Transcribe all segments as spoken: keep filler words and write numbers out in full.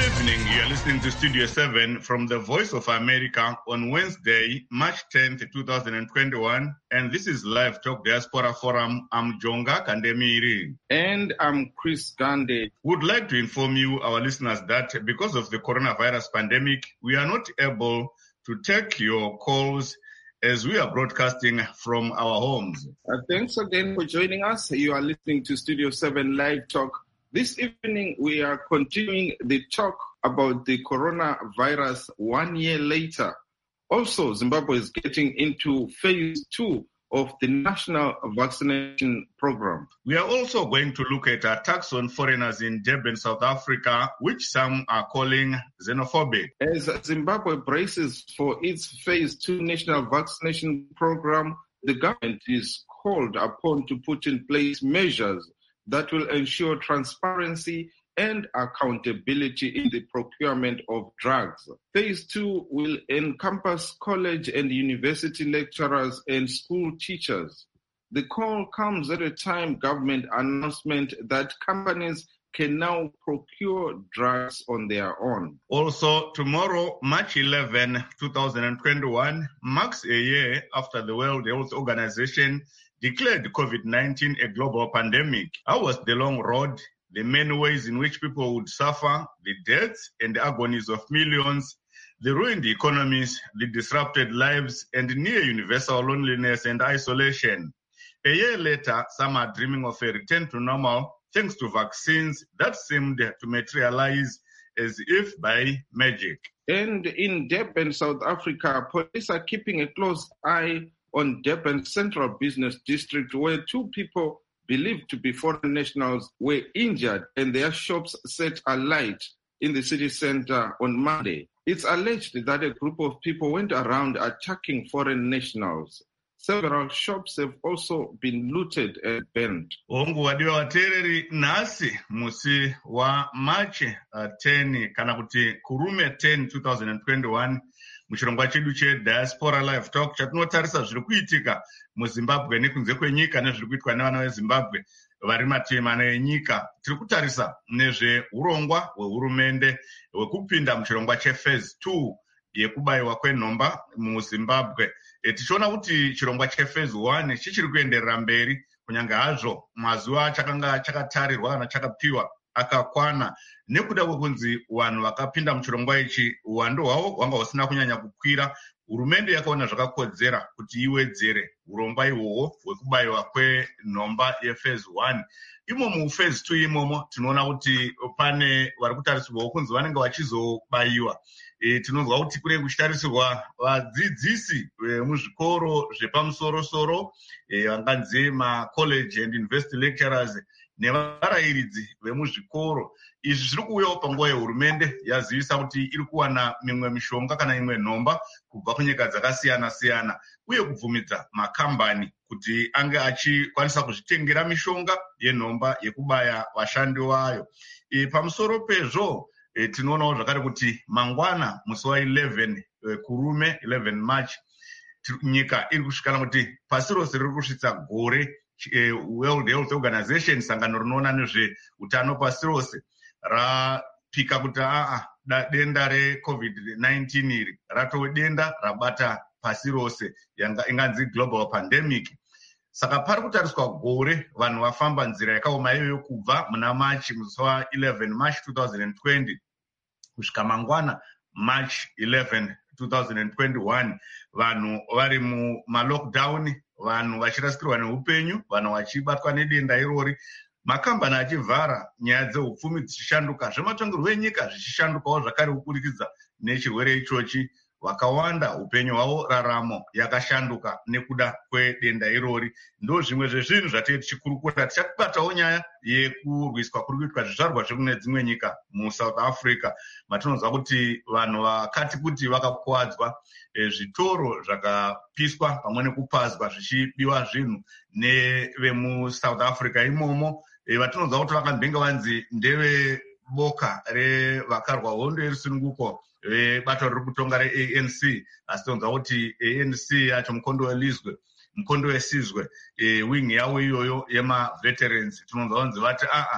evening. You are listening to Studio seven from the Voice of America on Wednesday, March tenth, twenty twenty-one. And this is Live Talk Diaspora Forum. I'm Jonga Kandemiri. And I'm Chris Gande. Would like to inform you, our listeners, that because of the coronavirus pandemic, we are not able to take your calls as we are broadcasting from our homes. Uh, thanks again for joining us. You are listening to Studio seven Live Talk. This evening, we are continuing the talk about the coronavirus one year later. Also, Zimbabwe is getting into phase two of the national vaccination program. We are also going to look at attacks on foreigners in Durban, South Africa, which some are calling xenophobic. As Zimbabwe braces for its phase two national vaccination program, the government is called upon to put in place measures that will ensure transparency and accountability in the procurement of drugs. Phase two will encompass college and university lecturers and school teachers. The call comes at a time government announcement that companies can now procure drugs on their own. Also, tomorrow, March eleventh, twenty twenty-one, marks a year after the World Health Organization declared COVID nineteen a global pandemic. How was the long road, the many ways in which people would suffer, the deaths and the agonies of millions, the ruined economies, the disrupted lives, and near universal loneliness and isolation? A year later, some are dreaming of a return to normal thanks to vaccines that seemed to materialize as if by magic. And in Durban, South Africa, police are keeping a close eye on Durban Central Business District, where two people believed to be foreign nationals were injured and their shops set alight in the city center on Monday. It's alleged that a group of people went around attacking foreign nationals. Several shops have also been looted and burned. Hongu wadiwa watereri nasi musi wa March uh, tenth kana kuti kurume tenth twenty twenty-one muchirongwa chedu che Diaspora Live Talk chatinotarisa zviri kuitika muZimbabwe nekunze kwenyika nezviri kuitwa nevana veZimbabwe vari mativi mana enyika. Tiri kutarisa nezveurongwa hwehurumende hwekupinda muchirongwa chephase two yekubayiwa kwenhomba muZimbabwe. Tichiona kuti chirongwa chephase one chichiri kuenderera mberi kunyange hazvo mazuva chakanga chakatarirwa kana chakapiwa akakwana nekuda kwekunzi vanhu vakapinda muchirongwa ichi uwandu hwavo hwanga husina kunyanya kukwira. Hurumende yakaona zvakakodzera kuti iwedzere urongwa ihwohwo hwekubayiwa kwenhomba yephase one. Imo muphase two imomo tinoona kuti pane vari kutarisirwawo kunzi vanenge vachizobayiwa. E, tinonzwa kuti kune kuchitarisirwa vadzidzisi vemuzvikoro zvepamusoro-soro e, vanganzi macollege and university lecturers nevarayiridzi vemuzvikoro. Izvi zviri kuuyawo panguva yehurumende yazivisa kuti iri kuwana mimwe mishonga kana imwe nhomba kubva kunyika dzakasiyana-siyana uye kubvumidza makambani kuti ange achikwanisa kuzvitengera mishonga yenhomba yekubaya vashandi vayo. E, pamusoro pezvo e, tinoonawo zvakare kuti mangwana musi wa11 e, kurume eleven March nyika iri kusvikana kuti pasi rose riri kusvitsa gore World Health Organization, sangano rinoona nezveutano pasi rose, rapika kuti aa denda reCovid nineteen iri ratove denda rabata pasi rose inganzi global pandemic. Saka pari kutariswa gore vanhu vafamba nzira yakaoma iyoyo kubva muna March musi wa11 March twenty twenty kusvika mangwana March eleventh twenty twenty-one, vanhu vari mumalockdown, vanhu vachirasikirwa neupenyu, vanhu vachibatwa nedenda irori, makambani achivhara, nyaya dzeupfumi dzichishanduka, zvematongerwo enyika zvichishandukawo zvakare kuburikidza nechirwere ichochi. Vakawanda upenyu hwavo raramo yakashanduka nekuda kwedenda irori. Ndo zvimwe zvezvinhu zvatiri tichikurukura. Tichakubatawo nyaya yekurwiswa kuri kuitwa zvizvarwa zvekune dzimwe nyika muSouth Africa, matinonzwa kuti vanhu vakati kuti vakakuwadzwa, e, zvitoro zvakapiswa pamwe nekupazwa zvichibiwa zvinhu nevemuSouth Africa imomo. E, vatinonzwa kuti vakambenga vanzi ndeve boka revakarwa hondo yerusununguko vebato riri kutonga reA N C, asi tonzwa kuti A N C yacho mukondo welizwe, mukondo wesizwe, e, wing yavo iyoyo yemaveterans, tinonzwa vanzi vati aa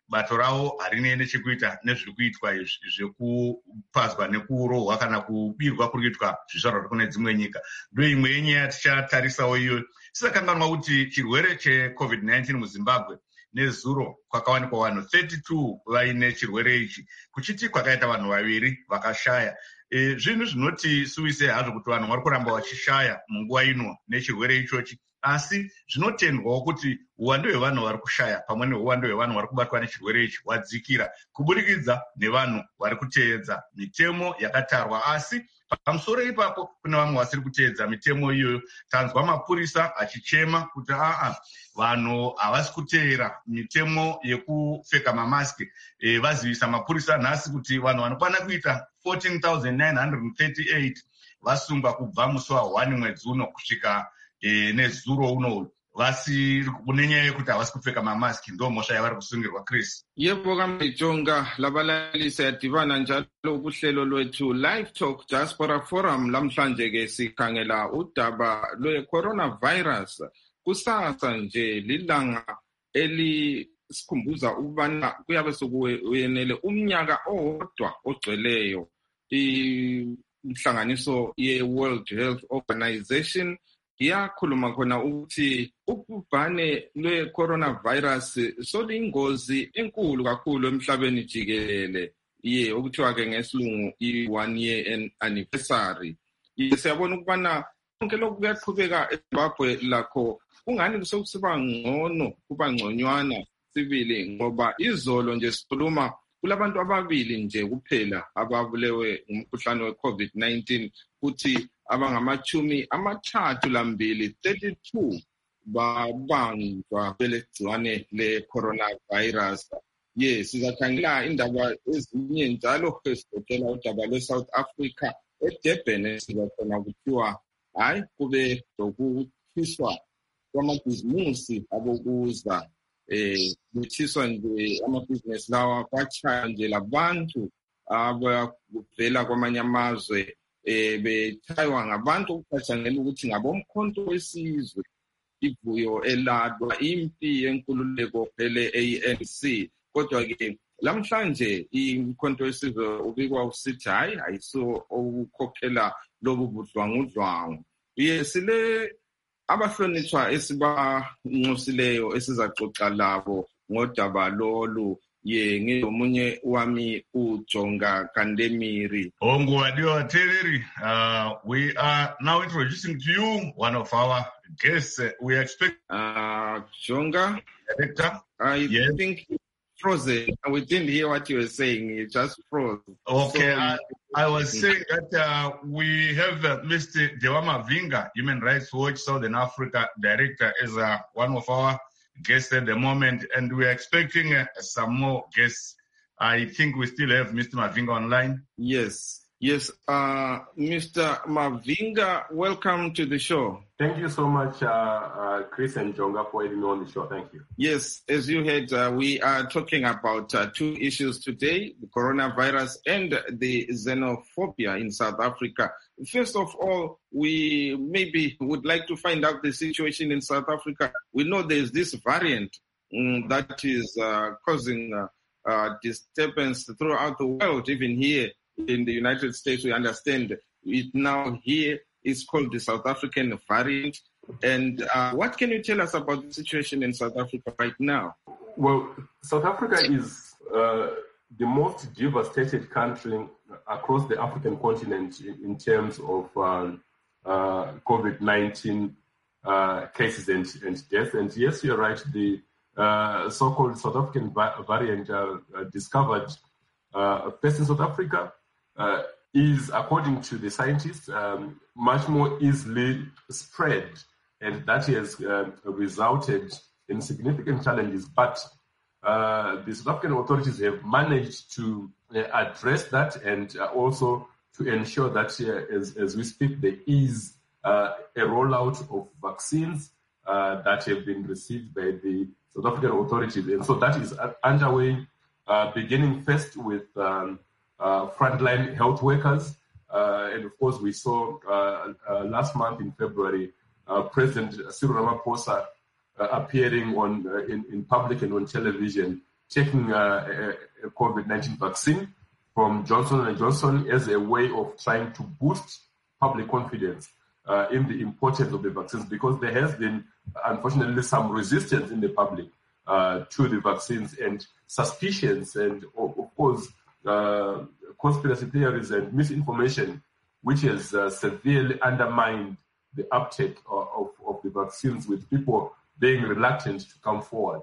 bato ravo harine nechekuita nezviri kuitwa izvi zvekupazwa nekurohwa kana kubirwa kuri kuitwa zvizvarwa kune dzimwe nyika. Ndo imwe yenyaya tichatarisawo iyoyo. Tisakanganwa kuti chirwere checovid nineteen muzimbabwe nezuro kwakawanikwa vanhu thirty-two vaine chirwere ichi, kuchiti kwakaita vanhu vaviri vakashaya. E, zvinhu zvinotisuwise hazvo kuti vanhu vari kuramba vachishaya munguva ino nechirwere ichochi, asi zvinotendwawo kuti uwandu hwevanhu vari kushaya pamwe neuwandu hwevanhu vari kubatwa nechirwere ichi hwadzikira kuburikidza nevanhu vari kuteedza mitemo yakatarwa. Asi pamusoro ipapo kune vamwe vasiri kuteedza mitemo iyoyo. Tanzwa mapurisa achichema kuti aa vanhu havasi kuteera mitemo yekupfeka mamaski. E, vazivisa mapurisa nhasi kuti vanhu vanokwana kuita fourteen thousand nine hundred thirty-eight vasungwa kubva musi wa one mwedzi uno kusvika e, nezuro uno vasi kune nyaya yekuti havasi kupfeka mamaski. Ndo mhosva yavari kusungirwa. Chris. Yebo kaMjonga, labalalisi yadibana njalo kuhlelo lwethu Live Talk Diaspora Forum. Lamhlanje ke sikhangela udaba lwe-coronavirus. Kusasa nje lilanga elisikhumbuza ukubana kuyabe sekuyenele umnyaka owodwa ogcweleyo inhlanganiso ye-World Health Organization yakhuluma khona ukuthi ubhubhane lwe-coronavirus soluyingozi enkulu kakhulu emhlabeni jikelele, ye okuthiwa ke ngesilungu i-one year anniversary. Siyabona ukubana konke lokhu kuyaqhubeka eZimbabwe lakho kungani kusekusiba ngcono, kuba ngconywana sibili, ngoba izolo nje sikhuluma kulabantu ababili nje kuphela ababulewe ngumkhuhlane we-covid nineteen, futhi abangamachumi amathathu lambili thirty-two babanjwa belegciwane le-coronavirus. Ye sizakhangela indaba ezinye njalo esidokela udaba lwe-South Africa eDurban. Sizakhona kuthiwa hayi kube lokuthiswa kwamabhizimusi abokuza eh kuthiswa nje amabhizinesi lawa kwachaya nje labantu abavela kwamanye amazwe eh bethaywa ngabantu ukucatshangela ukuthi ngabomkhonto wesizwe. Ivuyo eladwa impi yenkululeko phele A N C, kodwa ke lamhlanje imkhonto wesizwe ubikwa usithi hayi ayiso ukukhokhela lobu budlwangudlwangu. Yesile abahlonishwa esibanxusileyo esizaxoxa labo ngodaba lolu. Ye ngilomunye wami uJonga Kandemiri. Ongwadiwa Tereri, uh, we are now introducing to you one of our guests. Uh, we expect uh, Jonga, director. I yes. think you frozen. We didn't hear what you were saying. You just froze. Okay, so, I, I was saying that uh, we have uh, Mister Dewama Vinga, Human Rights Watch Southern Africa director, is uh, one of our guests at the moment, and we are expecting uh, some more guests. I think we still have Mister Mavinga online. Yes, yes. Uh, Mister Mavinga, welcome to the show. Thank you so much, uh, uh, Chris and Jonga, for having me on the show. Thank you. Yes, as you heard, uh, we are talking about uh, two issues today, the coronavirus and the xenophobia in South Africa. First of all, we maybe would like to find out the situation in South Africa. We know there's this variant um, that is uh, causing uh, uh, disturbance throughout the world, even here in the United States. We understand it now here. It's called the South African variant. And uh, what can you tell us about the situation in South Africa right now? Well, South Africa is uh, the most devastated country across the African continent in, in terms of um, uh, COVID nineteen uh, cases and, and deaths. And yes, you're right, the uh, so-called South African va- variant uh, uh, discovered uh, first in South Africa uh, is, according to the scientists, um, much more easily spread, and that has uh, resulted in significant challenges. But uh, the South African authorities have managed to uh, address that, and uh, also to ensure that uh, as, as we speak, there is uh, a rollout of vaccines uh, that have been received by the South African authorities. And so that is underway, uh, beginning first with um, Uh, frontline health workers. Uh, and of course, we saw uh, uh, last month in February, uh, President Cyril Ramaphosa uh, appearing on uh, in, in public and on television taking uh, a, a COVID nineteen vaccine from Johnson and Johnson as a way of trying to boost public confidence uh, in the importance of the vaccines, because there has been, unfortunately, some resistance in the public uh, to the vaccines and suspicions and, of, of course, uh, conspiracy theories and misinformation, which has uh, severely undermined the uptake of, of, of the vaccines, with people being reluctant to come forward.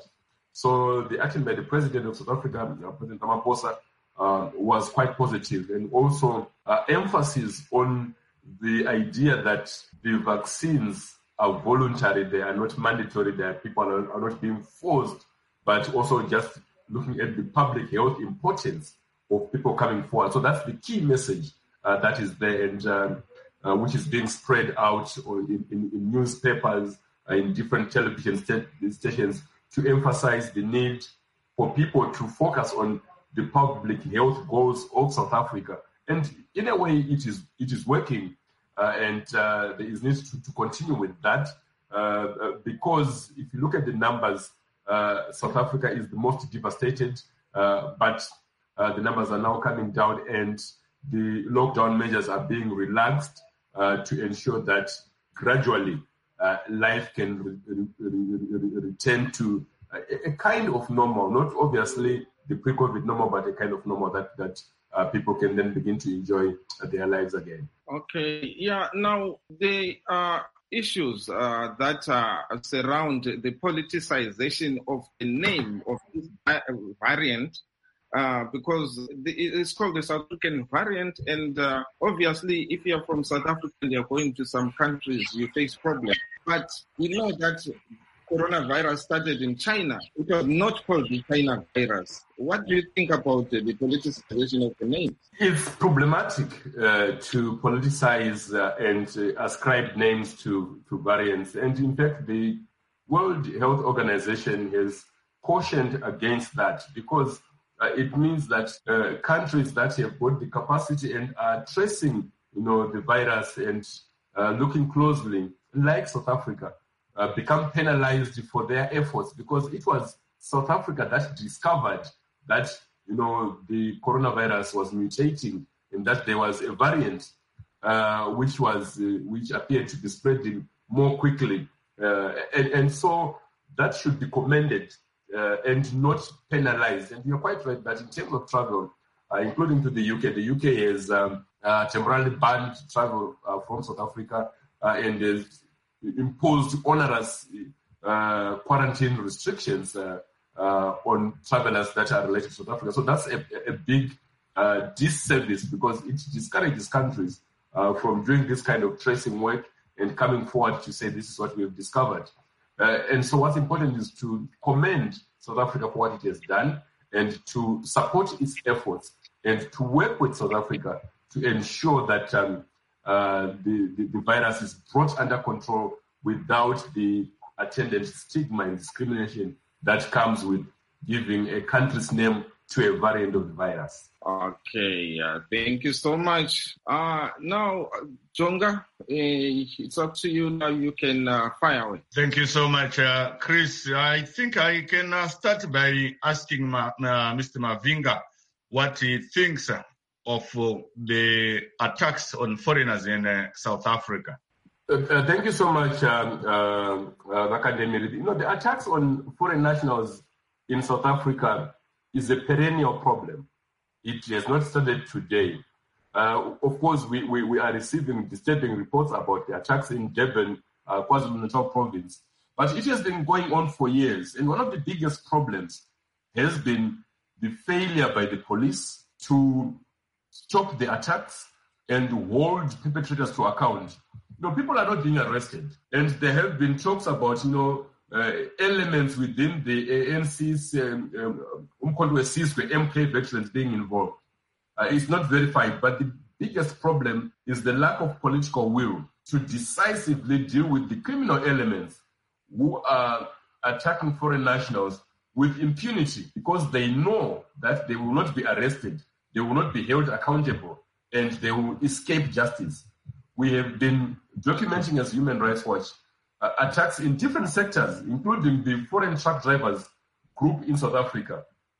So the action by the President of South Africa, President Ramaphosa, uh, was quite positive, and also uh, emphasis on the idea that the vaccines are voluntary, they are not mandatory, that people are, are not being forced, but also just looking at the public health importance of people coming forward. So that's the key message uh, that is there, and um, uh, which is being spread out in, in, in newspapers, uh, in different television st- stations, to emphasize the need for people to focus on the public health goals of South Africa. And in a way, it is it is working, uh, and uh, there is need to, to continue with that, uh, because if you look at the numbers, uh, South Africa is the most devastated, uh, but uh, the numbers are now coming down, and the lockdown measures are being relaxed uh, to ensure that gradually uh, life can re- re- re- re- return to a, a kind of normal, not obviously the pre-COVID normal, but a kind of normal that, that uh, people can then begin to enjoy uh, their lives again. Okay, yeah, now the uh, issues uh, that uh, surround the politicization of the name of this variant, uh, because the, it's called the South African variant, and uh, obviously if you're from South Africa and you're going to some countries, you face problems. But we know that coronavirus started in China. It was not called the China virus. What do you think about uh, the politicization of the name? It's problematic uh, to politicize uh, and uh, ascribe names to, to variants. And in fact, the World Health Organization has cautioned against that, because uh, it means that uh, countries that have got the capacity and are tracing, you know, the virus and uh, looking closely, like South Africa, Uh, become penalized for their efforts, because it was South Africa that discovered that, you know, the coronavirus was mutating and that there was a variant uh, which was uh, which appeared to be spreading more quickly, uh, and, and so that should be commended uh, and not penalized. And you're quite right that in terms of travel, uh, including to the U K, the U K has um, uh, temporarily banned travel uh, from South Africa uh, and is imposed onerous uh, quarantine restrictions uh, uh, on travelers that are related to South Africa. So that's a, a big uh, disservice, because it discourages countries uh, from doing this kind of tracing work and coming forward to say this is what we have discovered. Uh, and so what's important is to commend South Africa for what it has done and to support its efforts and to work with South Africa to ensure that um, Uh, the, the, the virus is brought under control without the attendant stigma and discrimination that comes with giving a country's name to a variant of the virus. Okay, uh, thank you so much. Uh, now, Jonga, uh, it's up to you now. You can uh, fire away. Thank you so much, uh, Chris. I think I can uh, start by asking Ma, uh, Mister Mavinga what he thinks uh, of uh, the attacks on foreigners in uh, South Africa. Uh, uh, thank you so much, um, uh, uh, Academy. You know, the attacks on foreign nationals in South Africa is a perennial problem. It has not started today. Uh, of course, we, we, we are receiving disturbing reports about the attacks in Durban, uh, KwaZulu-Natal province. But it has been going on for years. And one of the biggest problems has been the failure by the police to stop the attacks and hold perpetrators to account. You know, people are not being arrested. And there have been talks about, you know, uh, elements within the A N C's um, um, M K veterans being involved. Uh, it's not verified, but the biggest problem is the lack of political will to decisively deal with the criminal elements who are attacking foreign nationals with impunity, because they know that they will not be arrested, they will not be held accountable, and they will escape justice. We have been documenting as Human Rights Watch uh, attacks in different sectors, including the foreign truck drivers group in South Africa.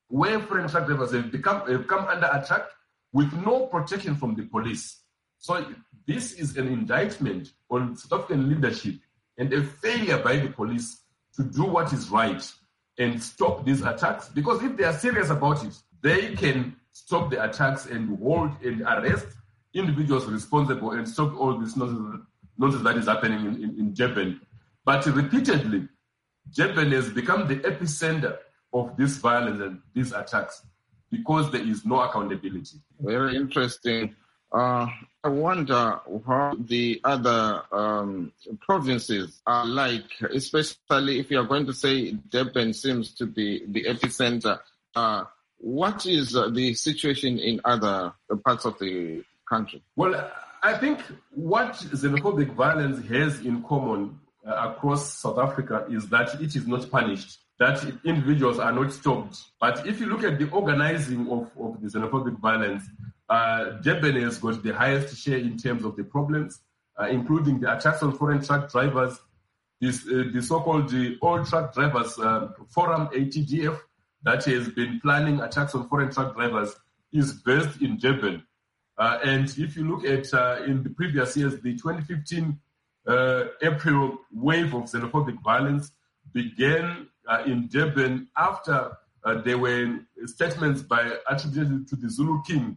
where foreign truck drivers have become have come under attack with no protection from the police. So this is an indictment on South African leadership and a failure by the police to do what is right and stop these attacks. Because if they are serious about it, they can stop the attacks and hold and arrest individuals responsible and stop all this nonsense, nonsense that is happening in, in, in Durban. But repeatedly, Durban has become the epicenter of this violence and these attacks because there is no accountability. Very interesting. Uh, I wonder how the other um, provinces are like, especially if you are going to say Durban seems to be the epicenter. Uh, what is uh, the situation in other parts of the country? Well, I think what xenophobic violence has in common uh, across South Africa is that it is not punished, that individuals are not stopped. But if you look at the organizing of, of the xenophobic violence, uh, Durban has got the highest share in terms of the problems, uh, including the attacks on foreign truck drivers, this, uh, the so-called the All Truck Drivers uh, Forum, A T D F, that has been planning attacks on foreign truck drivers, is based in Durban. Uh, and if you look at, uh, in the previous years, the twenty fifteen uh, April wave of xenophobic violence began uh, in Durban after uh, there were statements by attributed to the Zulu King,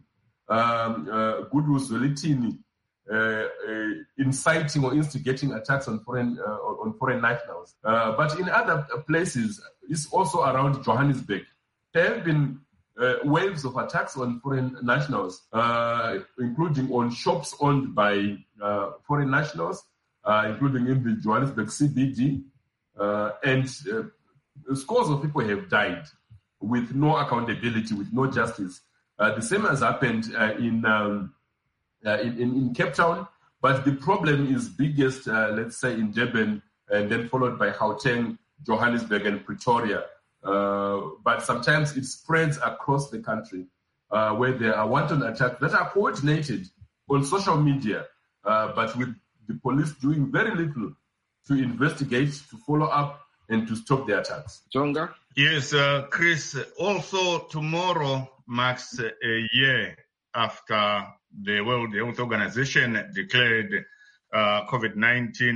um, uh, Goodwill Zwelithini, uh, uh, inciting or instigating attacks on foreign uh, on foreign nationals. Uh, but in other places, it's also around Johannesburg. There have been uh, waves of attacks on foreign nationals, uh, including on shops owned by uh, foreign nationals, uh, including in the Johannesburg C B D, uh, and uh, scores of people have died with no accountability, with no justice. Uh, the same has happened uh, in, um, uh, in, in in Cape Town, but the problem is biggest, uh, let's say, in Durban, and then followed by Gauteng, Johannesburg, and Pretoria. Uh, but sometimes it spreads across the country, uh, where there are wanton attacks that are coordinated on social media, uh, but with the police doing very little to investigate, to follow up, and to stop the attacks. Jonga? Yes, uh, Chris, also tomorrow marks a year after the World Health Organization declared uh, COVID nineteen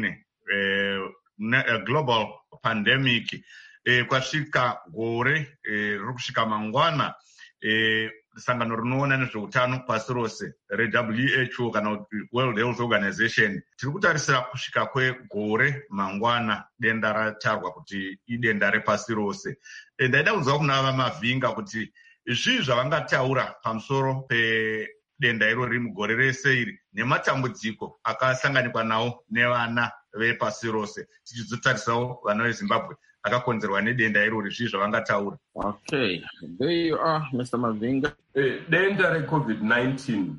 uh, a global pandemic. E, kwasvika gore e, rukusvika mangwana e, sangano rinoona nezveutano pasi rose re-W H O kana World Health Organization tiri kutarisira kusvika kwegore mangwana denda ratarwa kuti idenda repasi rose. E, ndaida kunzwa kuna vamavhinga kuti zvii zvavangataura pamusoro pedenda irori mugore rese iri nematambudziko akasanganikwa nawo nevana vepasi rose tichizotarisawo vana veZimbabwe akakonzerwa nedenda irori zvii zvavangataura. Okay, there you are, Mister Mavinga. Eh, denda reCovid nineteen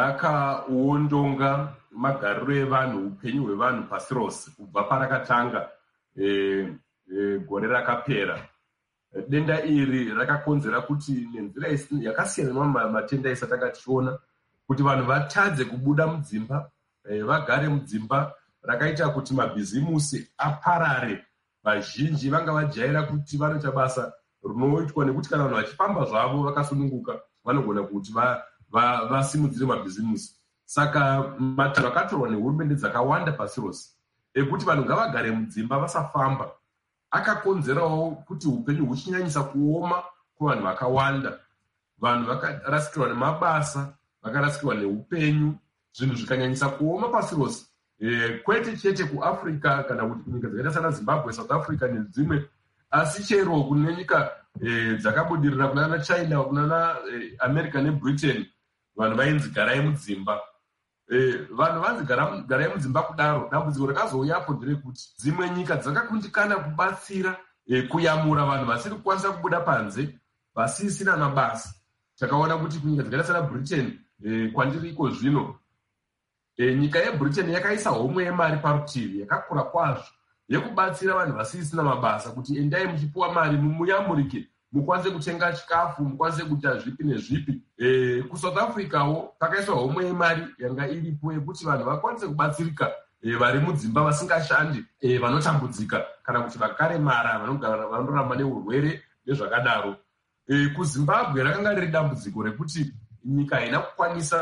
rakaondonga magariro evanhu, upenyu hwevanhu pasi rose kubva parakatanga eh, eh, gore rakapera. Denda iri rakakonzera kuti nenzira yakasiyana nematenda ese atakationa kuti vanhu vatadze kubuda mudzimba, eh, vagare mudzimba, rakaita kuti mabhizimusi aparare. Vazhinji vanga vajaira kuti vanoita basa rinoitwa nekuti kana vanhu vachifamba zvavo vakasununguka vanogona kuti vasimudzire mabhizimusi. Saka matanho akatorwa nehurumende dzakawanda pasi rose ekuti vanhu ngavagare mudzimba vasafamba akakonzerawo kuti upenyu huchinyanyisa kuoma kuvanhu vakawanda. Vanhu vakarasikirwa nemabasa, vakarasikirwa neupenyu, zvinhu zvikanyanyisa kuoma pasi rose. Eh, kwete chete kuAfrica kana kuti kunyika dzakaita sana Zimbabwe, South Africa nedzimwe, asi chero kune nyika eh, dzakabudirira kunana China, kunana eh, America neBritain, vanhu vainzi garai mudzimba. Eh, vanhu vanzi garai mudzimba kudaro, dambudziko rakazouyapo nderekuti dzimwe nyika dzakakundikana kubatsira eh, kuyamura vanhu vasiri kukwanisa kubuda panze, vasisina mabasa. Takaona kuti kunyika dzakaita sana Britain, eh, kwandiri iko zvino, E, nyika yeBritain yakaisa homwe yemari parutivi yakakura kwazvo yekubatsira vanhu vasisina mabasa kuti endai muchipuwa mari muyamurike mukwanise kutenga chikafu, mukwanise kuita zvipi nezvipi. E, kuSouth Africawo pakaiswa homwe yemari yanga iripo yekuti vanhu vakwanise kubatsirika, e, vari mudzimba vasingashandi, e, vanotambudzika kana kuti vakaremara vanoramba neurwere nezvakadaro. E, kuZimbabwe rakanga riri dambudziko rekuti nyika haina kukwanisa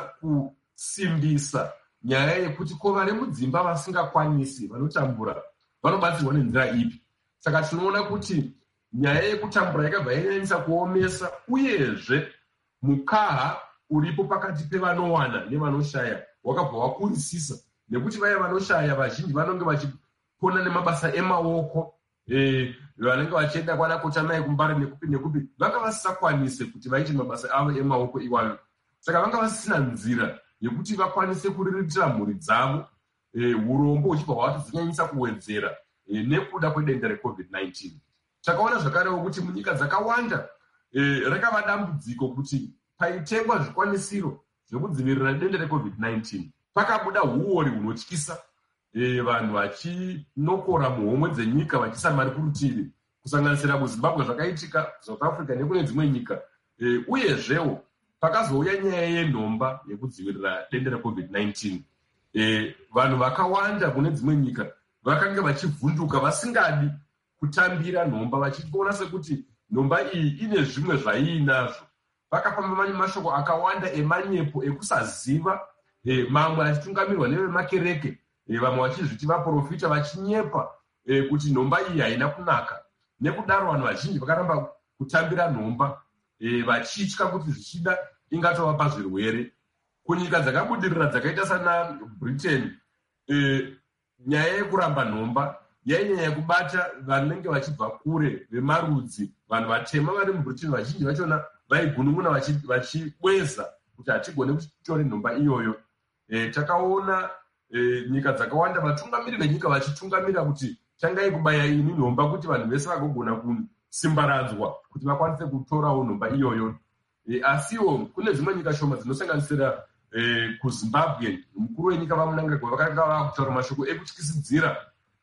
kusimbisa nyaya yekuti ko vari mudzimba vasingakwanisi vanotambura vanobatsirwa nenzira ipi. Saka tinoona kuti nyaya yekutambura yakabva yanyanyisa kuomesa, uyezve mukaha uripo pakati pevanowana nevanoshaya wakabva wakurisisa, nekuti vaya vanoshaya vazhinji vanonge vachipona nemabasa emaoko, e, vanenge vachienda kwana kotamai kumbare nekupi nekupi vanga vasisakwanise kuti vaite mabasa avo emaoko iwayo. Saka vanga vasisina nzira yekuti vakwanise kuriritira mhuri dzavo, e, urombo uchibva hwatozonyanyisa kuwedzera e, nekuda kwedenda recovid nineteen. Takaona zvakarewo kuti munyika dzakawanda e, rakava dambudziko kuti paitengwa zvikwanisiro zvekudzivirira denda recovid nineteen pakabuda huori hunotyisa, e, vanhu vachinokora muhomwe dzenyika vachisa mari kurutivi, kusanganisira kuZimbabwe zvakaitika, South Africa nekune dzimwe nyika, e, uyezvewo pakazouya nyaya yenhomba yekudzivirira denda recovid nineteen. E, vanhu vakawanda kune dzimwe nyika vakanga vachivhunduka vasingadi kutambira nhomba, vachiona sekuti nhomba iyi ine zvimwe zvaiinazvo. Pakafamba mashoko akawanda emanyepo ekusaziva, e, mamwe achitungamirwa nevemakereke, e, vamwe vachizviti vaprofita vachinyepa, e, kuti nhomba iyi haina kunaka. Nekudaro vanhu vazhinji vakaramba kutambira nhomba, e, vachitya kuti zvichida ingatovapa zvirwere. Kunyika dzakabudirira dzakaita sana Britain, e, nyaya yekuramba nhomba yainyanya kubata vanenge vachibva kure vemarudzi. Vanhu vatema vari muBritain vazhinji vachona vaigunun'una vachibweza kuti hatigone kutora nhomba iyoyo. E, takaona e, nyika dzakawanda vatungamiri venyika vachitungamira kuti tangai kubaya ini nhomba kuti vanhu vese vagogona kusimbaradzwa kuti vakwanise kutorawo nhomba iyoyo. E, asiwo kune dzimwe nyika shoma dzinosanganisira e, kuZimbabwe, mukuru wenyika vaMnangagwa vakanga vakutaura mashoko ekutyisidzira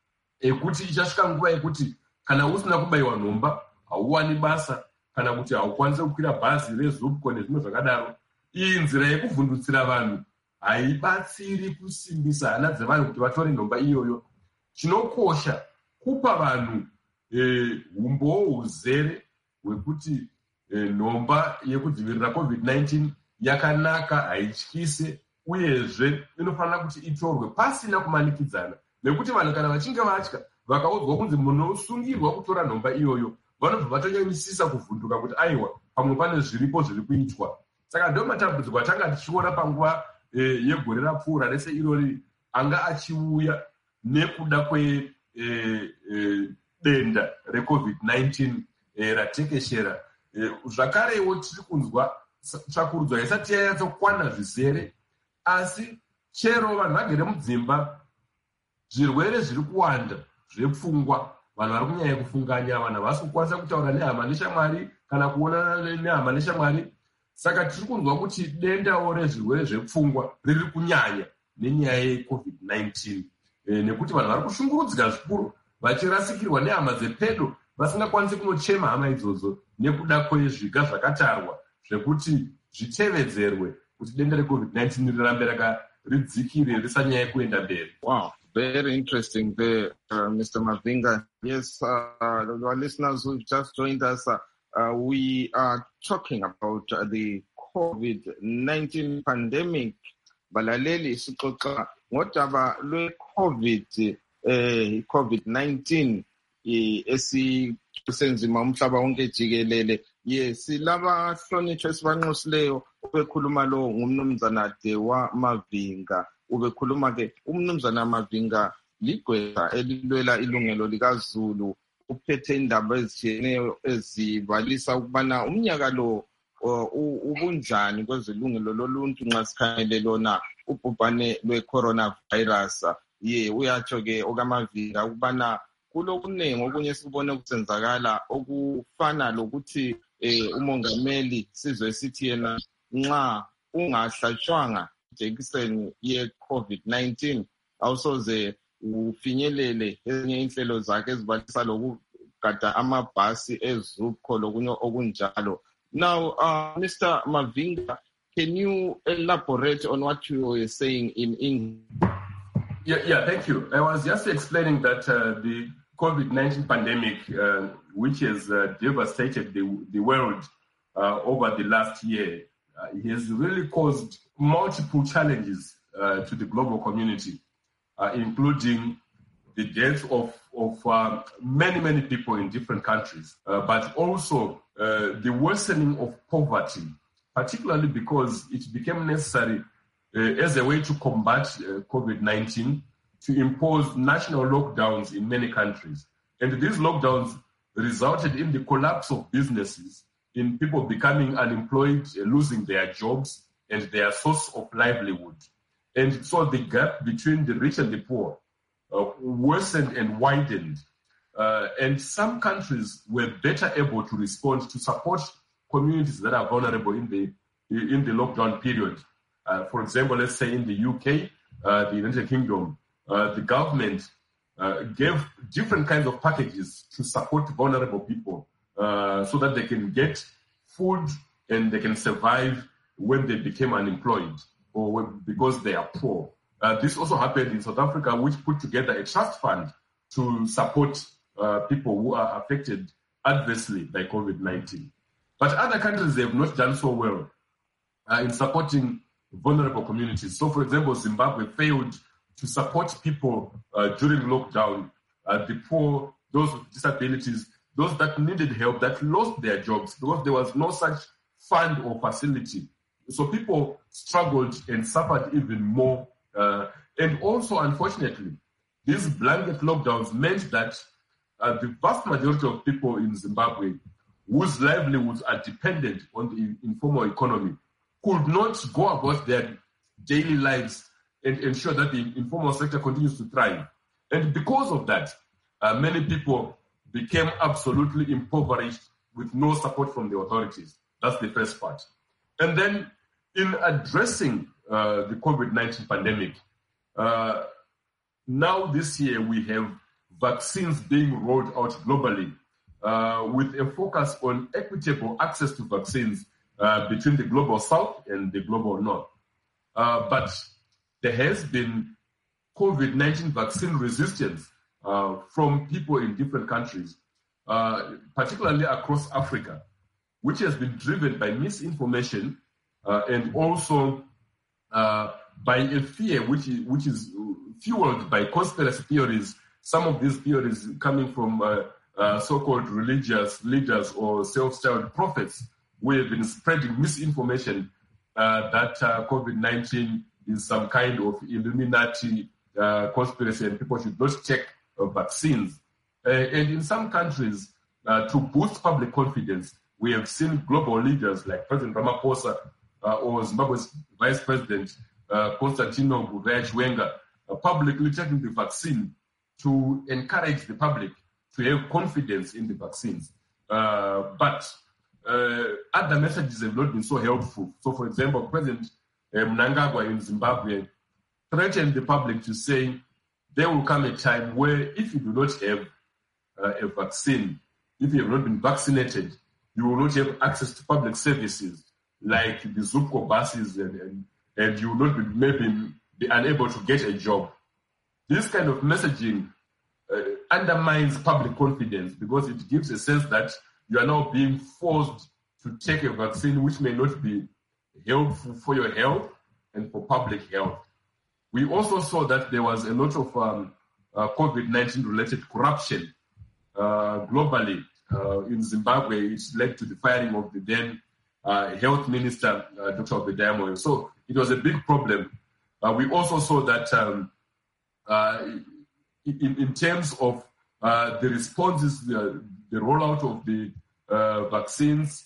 ekuti ichasvika nguva yekuti kana usina kubayiwa nhomba hauwani basa, kana kuti haukwanisi kukwira bhazi rezupco nezvimwe zvakadaro. Iyi nzira yekuvhundutsira vanhu haibatsiri kusimbisa hana dzevanhu kuti vatore nhomba iyoyo. Chinokosha kupa vanhu e, umbowo huzere hwekuti e, nhomba yekudzivirira covid nineteen yakanaka, haityise, uyezve inofanira kuti itorwe pasina kumanikidzana, nekuti vanhu kana vachinge vatya vakaudzwa kunzi munosungirwa kutora nhomba iyoyo vanobva vatonyanyisisa kuvhunduka kuti aiwa pamwe pane zviripo zviri kuitwa. Saka ndo matambudziko atanga tichiona panguva e, yegore rapfuura rese irori anga achiuya nekuda kwe e, e, denda recovid nineteen e, ratekeshera. E, zvakarewo tiri kunzwa tsvakurudzo haisati yayatsokwana zvizere, asi chero vanhu vagere mudzimba zvirwere zviri kuwanda zvepfungwa, vanhu vari kunyanya kufunganya, vanhu havasi kukwanisa kutaura nehama neshamwari kana kuonana nehama neshamwari. Saka tiri kunzwa kuti dendawo rezvirwere zvepfungwa riri kunyanya nenyaya yecovid nineteen, e, nekuti vanhu vari kushungurudzika zvikuru vachirasikirwa nehama dzepedo vasingakwanisi kunochema hama idzodzo nekuda kwezviga zvakatarwa zvekuti zvitevedzerwe kuti denda recovid nineteen rirambe rakaridzikire risanyanya kuenda mberi. Wow. Very interesting there, uh, Mister Mavinga. Yes, uh, our listeners who've just joined us, uh, uh, we are talking about uh, the COVID nineteen pandemic. Balaleli sixoxa ngodaba lwe-COVID, eh, COVID nineteen esisenzima umhlaba wonke jikelele. Yes, laba hlonitshwa esibanxusileyo ubekhuluma lo ngumnumzana Dewa Mavinga. Ubekhuluma ke umnumzana Mavinga ligqwetha elilwela ilungelo likaZulu, uphethe indaba ezitshiyeneyo ezibalisa ukubana umnyaka lo ubunjani kwezilungelo loluntu nxa sikhangele lona ubhubhane lwe-coronavirus. Ye uyatsho ke okaMavinga ukubana kulokunengi okunye sikubone kusenzakala okufana lokuthi eh, umongameli sizwe sithi yena nxa ungahlatshwanga ijekiseni ye-COVID nineteen awusoze ufinyelele ezinye inhlelo zakhe ezibalisa lokugada amabhasi ezupco lokunye okunjalo. Now, uh, Mister Mavinga, can you elaborate on what you were saying in English? Yeah, yeah, thank you. I was just explaining that uh, the COVID nineteen pandemic, uh, which has uh, devastated the, the world, uh, over the last year, uh, has really caused multiple challenges uh, to the global community, uh, including the death of, of uh, many, many people in different countries, uh, but also uh, the worsening of poverty, particularly because it became necessary uh, as a way to combat uh, COVID nineteen to impose national lockdowns in many countries. And these lockdowns resulted in the collapse of businesses, in people becoming unemployed, uh, losing their jobs and their source of livelihood. And so the gap between the rich and the poor uh, worsened and widened. Uh, and some countries were better able to respond to support communities that are vulnerable in the in the lockdown period. Uh, for example, let's say in the U K, uh, the United Kingdom, uh, the government uh, gave different kinds of packages to support vulnerable people uh, so that they can get food and they can survive when they became unemployed or when, because they are poor. Uh, this also happened in South Africa, which put together a trust fund to support uh, people who are affected adversely by COVID nineteen. But other countries, they have not done so well uh, in supporting vulnerable communities. So, for example, Zimbabwe failed to support people uh, during lockdown, uh, the poor, those with disabilities, those that needed help, that lost their jobs because there was no such fund or facility. So people struggled and suffered even more. Uh, and also, unfortunately, these blanket lockdowns meant that uh, the vast majority of people in Zimbabwe whose livelihoods are dependent on the informal economy could not go about their daily lives and ensure that the informal sector continues to thrive. And because of that, uh, many people became absolutely impoverished with no support from the authorities. That's the first part. And then in addressing uh, the COVID nineteen pandemic, uh, now this year we have vaccines being rolled out globally uh, with a focus on equitable access to vaccines uh, between the global south and the global north. Uh, but there has been COVID nineteen vaccine resistance uh, from people in different countries, uh, particularly across Africa, which has been driven by misinformation uh, and also uh, by a fear which is, which is fueled by conspiracy theories, some of these theories coming from uh, uh, so-called religious leaders or self-styled prophets who have been spreading misinformation uh, that uh, COVID nineteen is some kind of Illuminati uh, conspiracy and people should not take uh, vaccines. Uh, and in some countries, uh, to boost public confidence, we have seen global leaders like President Ramaphosa uh, or Zimbabwe's Vice President uh, Constantino Guvea Chiwenga uh, publicly taking the vaccine to encourage the public to have confidence in the vaccines. Uh, but uh, other messages have not been so helpful. So, for example, President uh, Mnangagwa in Zimbabwe threatened the public to say there will come a time where if you do not have uh, a vaccine, if you have not been vaccinated, you will not have access to public services like the Zupco buses and, and, and you will not be maybe be unable to get a job. This kind of messaging uh, undermines public confidence because it gives a sense that you are now being forced to take a vaccine which may not be helpful for your health and for public health. We also saw that there was a lot of um, uh, COVID nineteen related corruption uh, globally. Uh, in Zimbabwe, it led to the firing of the then uh, health minister, uh, Doctor Obadiah Moyo. So it was a big problem. Uh, we also saw that um, uh, in, in terms of uh, the responses, the, the rollout of the uh, vaccines,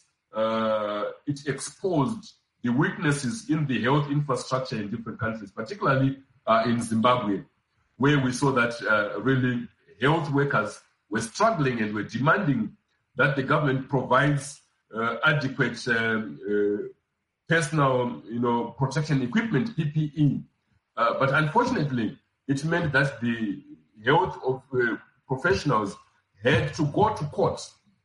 uh, it exposed the weaknesses in the health infrastructure in different countries, particularly uh, in Zimbabwe, where we saw that uh, really health workers were struggling and were demanding that the government provides uh, adequate um, uh, personal, you know, protection equipment, P P E. Uh, but unfortunately, it meant that the health of uh, professionals had to go to court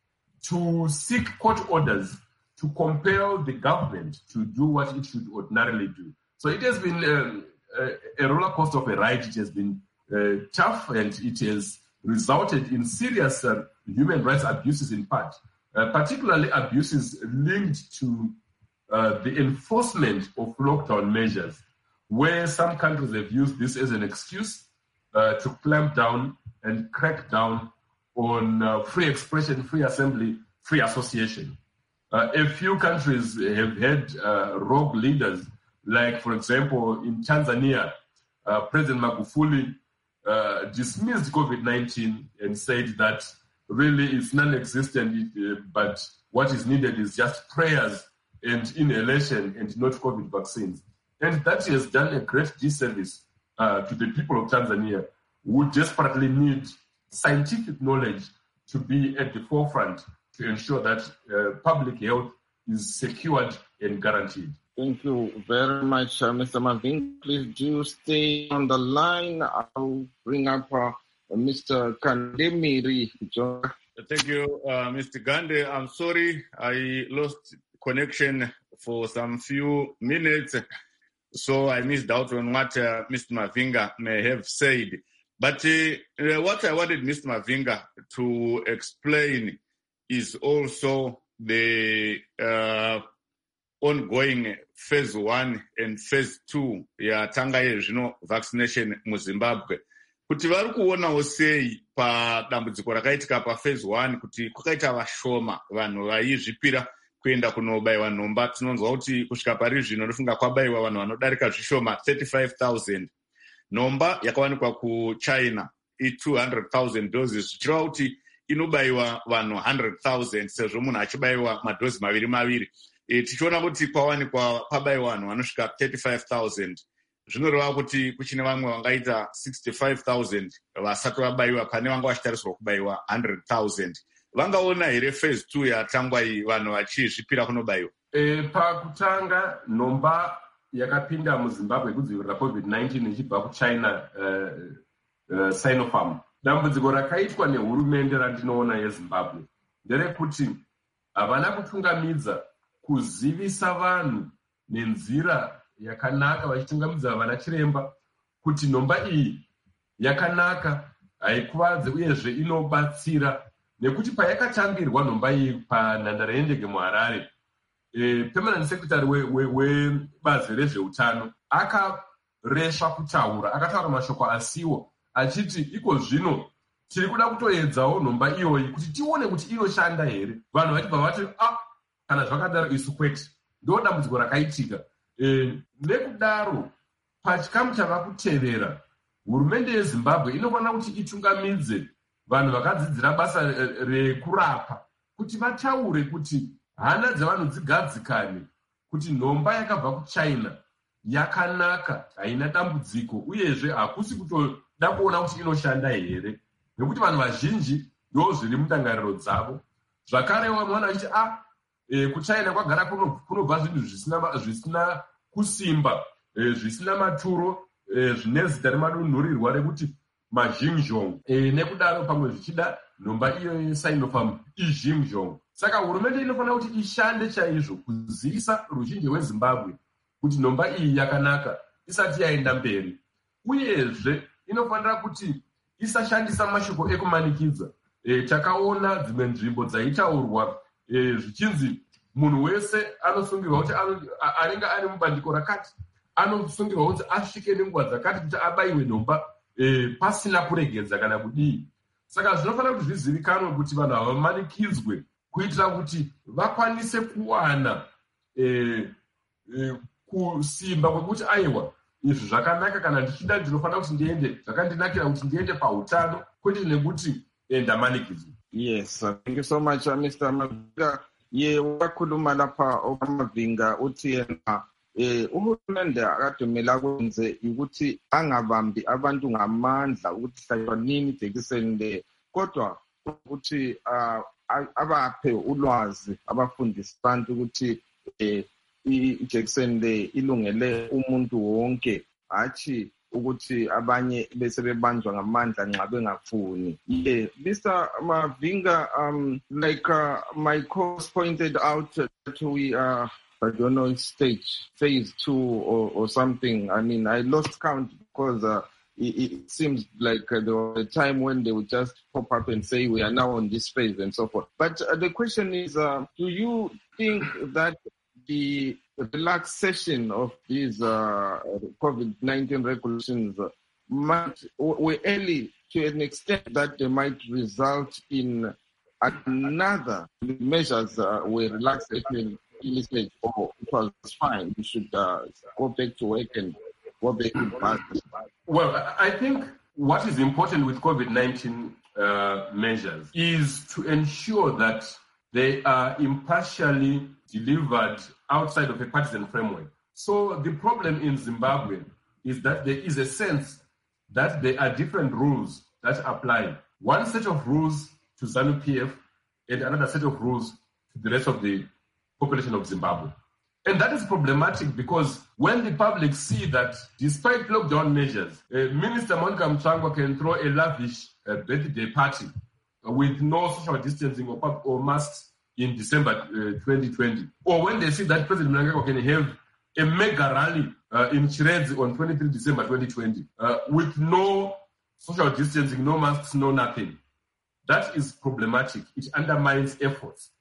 to seek court orders to compel the government to do what it should ordinarily do. So it has been um, a, a roller coaster of a ride. It has been uh, tough and it has resulted in serious uh, human rights abuses in part. uh, particularly abuses linked to uh, the enforcement of lockdown measures, where some countries have used this as an excuse uh, to clamp down and crack down on uh, free expression, free assembly, free association. Uh, a few countries have had uh, rogue leaders, like, for example, in Tanzania, uh, President Magufuli uh, dismissed COVID nineteen and said that really it's non-existent, uh, but what is needed is just prayers and inhalation and not COVID vaccines. And that has done a great disservice uh, to the people of Tanzania, who desperately need scientific knowledge to be at the forefront to ensure that uh, public health is secured and guaranteed. Thank you very much, uh, Mister Mavinga. Please do stay on the line. I'll bring up uh, Mister Kandemiri. Thank you, uh, Mister Gande. I'm sorry I lost connection for some few minutes, so I missed out on what uh, Mister Mavinga may have said. But uh, what I wanted Mister Mavinga to explain is also the uh, ongoing phase one and phase two yatanga yezvino vaccination muZimbabwe. Kuti vari kuonawo sei padambudziko rakaitika paphase one kuti kwakaita vashoma vanhu vaizvipira kuenda kunobayiwa nhomba. Tinonzwa kuti kusvika pari zvino ndofunga kwabayiwa vanhu vanodarika zvishoma thirty-five thousand. Nhomba yakawanikwa kuChina i two hundred thousand doses, zvichireva kuti inobayiwa vanhu one hundred thousand sezvo munhu achibayiwa madhozi maviri maviri. E, tichiona kuti kwawanikwa kwabayiwa vanhu vanosvika thirty-five thousand. Zvinoreva kuti kuchine vamwe vangaita sixty-five thousand vasati vabayiwa pane vanga vachitarisirwa kubayiwa one hundred thousand. Vangaona here phase two yatangwa iyi vanhu vachizvipira kunobayiwa? E, pakutanga nhomba yakapinda muZimbabwe kudzivirira COVID nineteen ichibva kuChina, uh, uh, Sinopharm. Dambudziko rakaitwa nehurumende randinoona yeZimbabwe nderekuti havana kutungamidza kuzivisa vanhu nenzira yakanaka, vachitungamidza vana chiremba kuti nhomba iyi yakanaka, haikuvadze uyezve inobatsira. Nekuti payakatambirwa nhomba iyi panhandare yendege muHarare, e, permanent secretary webazi rezveutano akaresva kutaura, akataura mashoko asiwo achiti iko zvino tiri kuda kutoedzawo nhomba iyoyi kuti tione kuti inoshanda here. Vanhu vachibva vati ah, kana zvakadaro isu kwete. Ndo dambudziko rakaitika. E, nekudaro pachikamu chava kutevera hurumende yeZimbabwe inofanira kuti itungamidze vanhu vakadzidzira basa rekurapa kuti vataure kuti hana dzevanhu dzigadzikane, kuti nhomba yakabva kuChina yakanaka, haina dambudziko, uyezve hakusi kutoda kuona kuti inoshanda here, nekuti vanhu vazhinji ndo zviri mundangariro dzavo. Zvakarewo vamwe vana vachiti ah, e, kuChina kwagara kunobva zvinhu zvisina, zvisina kusimba, e, zvisina maturo, e, zvine zita remadunhurirwa rekuti mazhimzhong. E, nekudaro pamwe zvichida nhomba iyo yeSinopharm izhimzhong. Saka hurumende inofanira kuti ishande chaizvo kuzivisa ruzhinji rweZimbabwe kuti nhomba iyi yakanaka isati yaenda mberi, uyezve inofanira kuti isashandisa mashoko ekumanikidza. E, takaona dzimwe nzvimbo dzaitaurwa e, zvichinzi munhu wese anosungirwa kuti anenge ari mubandiko rakati anosungirwa kuti asvike nenguva dzakati kuti abayiwe nhomba e, pasina kuregedza kana kudii. Saka zvinofanira kuti zvizivikanwe kuti vanhu havamanikidzwe kuitira kuti vakwanise kuwana e, e, kusimba kwekuti aiwa izvi zvakanaka, kana ndichida ndinofanira kuti ndiende, zvakandinakira kuti ndiende pautano kwete nekuti ndamanikidzwa. Yes, uh, thank you so much, uh, Mister Mavinga. Ye wakhuluma lapha oMavinga uthi yena eh uhulumende akadumela kwenze ukuthi angabambi abantu ngamandla ukuthi hlaywa nini ijekiseni le, kodwa ukuthi uh, abaphe ulwazi, abafundisa abantu ukuthi eh ijekiseni le ilungele umuntu wonke, hathi ukuthi abanye bese bebanjwa ngamandla nxa bengafuni. Yeah, Mister Mavinga, um, like uh, my co-host pointed out that we are, uh, I don't know, stage, phase two or, or something. I mean, I lost count because uh, it, it seems like uh, there was a time when they would just pop up and say we are now on this phase and so forth. But uh, the question is, uh, do you think that the relaxation of these uh, COVID nineteen regulations uh, might, were early to an extent that they might result in another measures uh, were relaxed in this stage, or it was fine, we should uh, go back to work and go back to work? Well, I think what is important with COVID nineteen uh, measures is to ensure that they are impartially delivered outside of a partisan framework. So the problem in Zimbabwe is that there is a sense that there are different rules that apply. One set of rules to ZANU P F and another set of rules to the rest of the population of Zimbabwe. And that is problematic because when the public see that despite lockdown measures, uh, Minister Monica Mtsvangwa can throw a lavish uh, birthday party with no social distancing or, or masks in December uh, twenty twenty. Or when they see that President Mnangagwa can have a mega rally uh, in Chiredzi on twenty-third December twenty twenty uh, with no social distancing, no masks, no nothing. That is problematic. It undermines efforts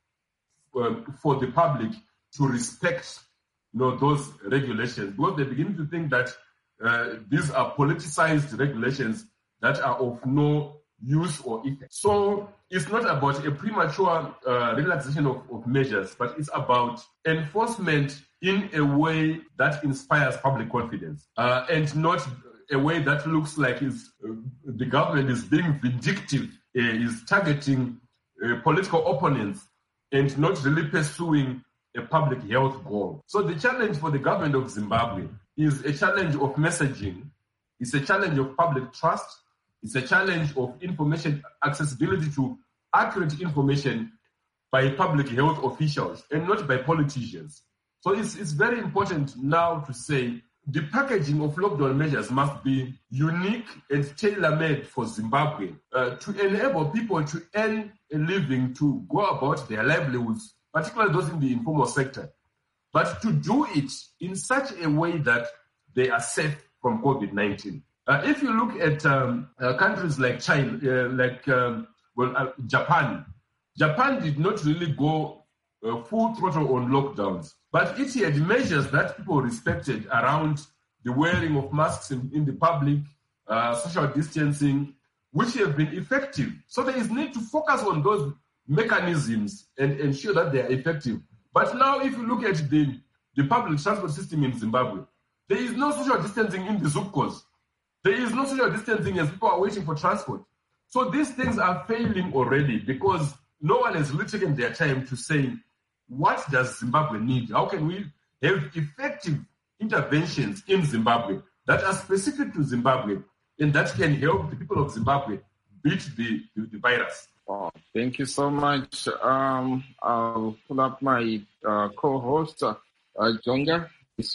um, for the public to respect, you know, those regulations, because they begin to think that uh, these are politicized regulations that are of no use or effect. So it's not about a premature uh, relaxation of, of measures, but it's about enforcement in a way that inspires public confidence uh, and not a way that looks like it's, uh, the government is being vindictive, uh, is targeting uh, political opponents and not really pursuing a public health goal. So the challenge for the government of Zimbabwe is a challenge of messaging, it's a challenge of public trust, it's a challenge of information accessibility to accurate information by public health officials and not by politicians. So it's, it's very important now to say the packaging of lockdown measures must be unique and tailor-made for Zimbabwe uh, to enable people to earn a living, to go about their livelihoods, particularly those in the informal sector, but to do it in such a way that they are safe from COVID nineteen. Uh, if you look at um, uh, countries like China, uh, like um, well, uh, Japan, Japan did not really go uh, full throttle on lockdowns, but it had measures that people respected around the wearing of masks in, in the public, uh, social distancing, which have been effective. So there is need to focus on those mechanisms and ensure that they are effective. But now if you look at the, the public transport system in Zimbabwe, there is no social distancing in the Zupcos. There is no social distancing as people are waiting for transport. So these things are failing already because no one has really taken their time to say, what does Zimbabwe need? How can we have effective interventions in Zimbabwe that are specific to Zimbabwe and that can help the people of Zimbabwe beat the, the, the virus? Oh, thank you so much. Um, I'll pull up my uh, co-host, uh, Jonga.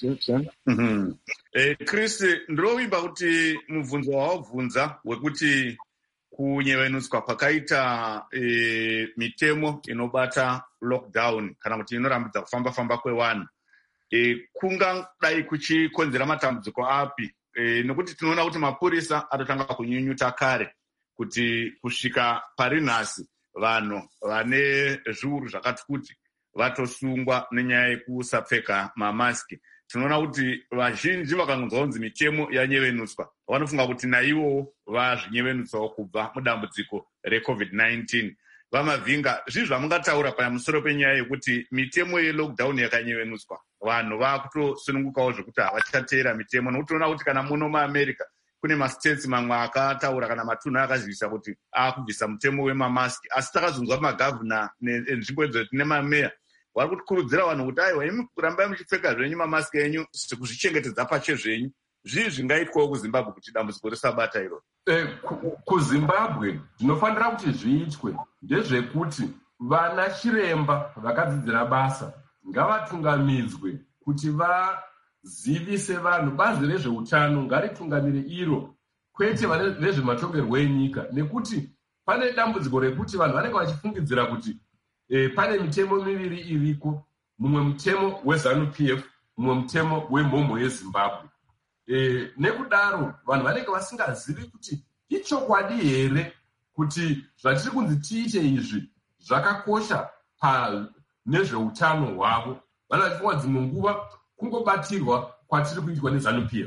Mm-hmm. Eh, Chris, ndirovimba kuti mubvunzo wawabvunza wekuti kunyevenutswa kwakaita eh, mitemo inobata lockdown kana kuti inorambidza kufamba-famba kwevanhu eh, kungadai kuchikonzera matambudziko api eh, nekuti tinoona kuti mapurisa atotanga kunyunyuta kare kuti kusvika pari nhasi vanhu vane zviuru zvakati kuti vatosungwa nenyaya yekusapfeka mamaski. Tinoona kuti vazhinji vakangonzwa kunzi mitemo yanyevenutswa vanofunga kuti naivo vazvinyevenutsawo kubva mudambudziko recovid nineteen. Vamavhinga, zvii zvamungataura pamusoro penyaya yekuti mitemo yelockdown yakanyevenutswa vanhu vakutosunungukawo zvekuti havachateera mitemo, nokuti tinoona kuti kana muno muamerica kune mastates mamwe akataura kana matunhu akazivisa kuti akubvisa mutemo wemamaski, asi takazonzwa magavhuna nenzvimbo idzo tine mameya vari kutikurudzira vanhu kuti aiwa imi kurambai muchipfeka zvenyu mamaski enyu kuzvichengetedza pache zvenyu. Zvii zvingaitwawo kuzimbabwe kuti dambudziko risabata iro? Eh, kuzimbabwe zvinofanira kuti zviitwe ndezvekuti vana chiremba vakadzidzira basa ngavatungamidzwe kuti vazivise vanhu. Bazi rezveutano ngaritungamire iro, kwete vezvematongerwo enyika, nekuti pane dambudziko rekuti vanhu vanenge vachifungidzira kuti E, pane mitemo miviri iriko, mumwe mutemo weZANU P F, mumwe mutemo wemhomho yeZimbabwe. e, nekudaro vanhu vanenge vasingazivi kuti ichokwadi here kuti zvatiri kunzi tiite izvi zvakakosha nezveutano hwavo. Vanhu vachifunga dzimwe nguva kungobatirwa kwatiri kuitwa neZANU P F.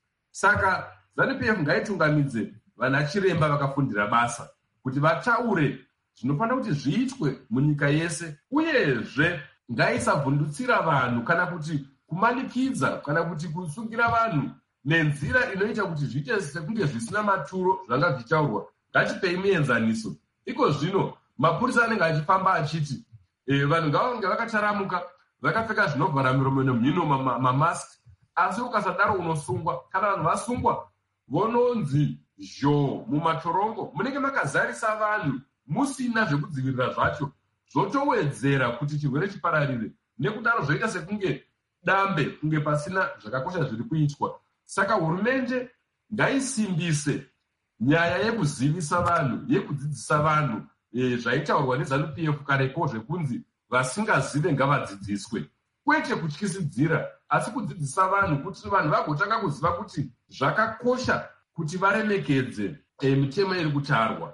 Saka ZANU P F ngaitungamidze vana chiremba vakafundira basa kuti vataure zvinofanira kuti zviitwe munyika yese, uyezve ngaisavhundutsira vanhu kana kuti kumanikidza kana kuti kusungira vanhu nenzira inoita kuti zviite sekunge zvisina maturo zvanga zvichitaurwa. Ngatipei muenzaniso. Iko zvino mapurisa anenge achifamba achiti e, vanhu ngavange vakataramuka vakapfeka zvinovhara miromo nemhino, mamask, asi ukasadaro unosungwa. Kana vanhu vasungwa vononzi zho mumatorongo munenge makazarisa vanhu musina zvekudzivirira zvacho, zvotowedzera kuti chirwere chipararire. Nekudaro zvoita sekunge dambe, kunge pasina zvakakosha zviri kuitwa. Saka hurumende ngaisimbise nyaya yekuzivisa vanhu, yekudzidzisa vanhu e, zvaitaurwa neZANU P F kareko zvekunzi vasingazive ngavadzidziswe. Kwete kutyisidzira, asi kudzidzisa vanhu kuti vanhu vagotanga kuziva kuti zvakakosha kuti varemekedze e, mitemo iri kutarwa.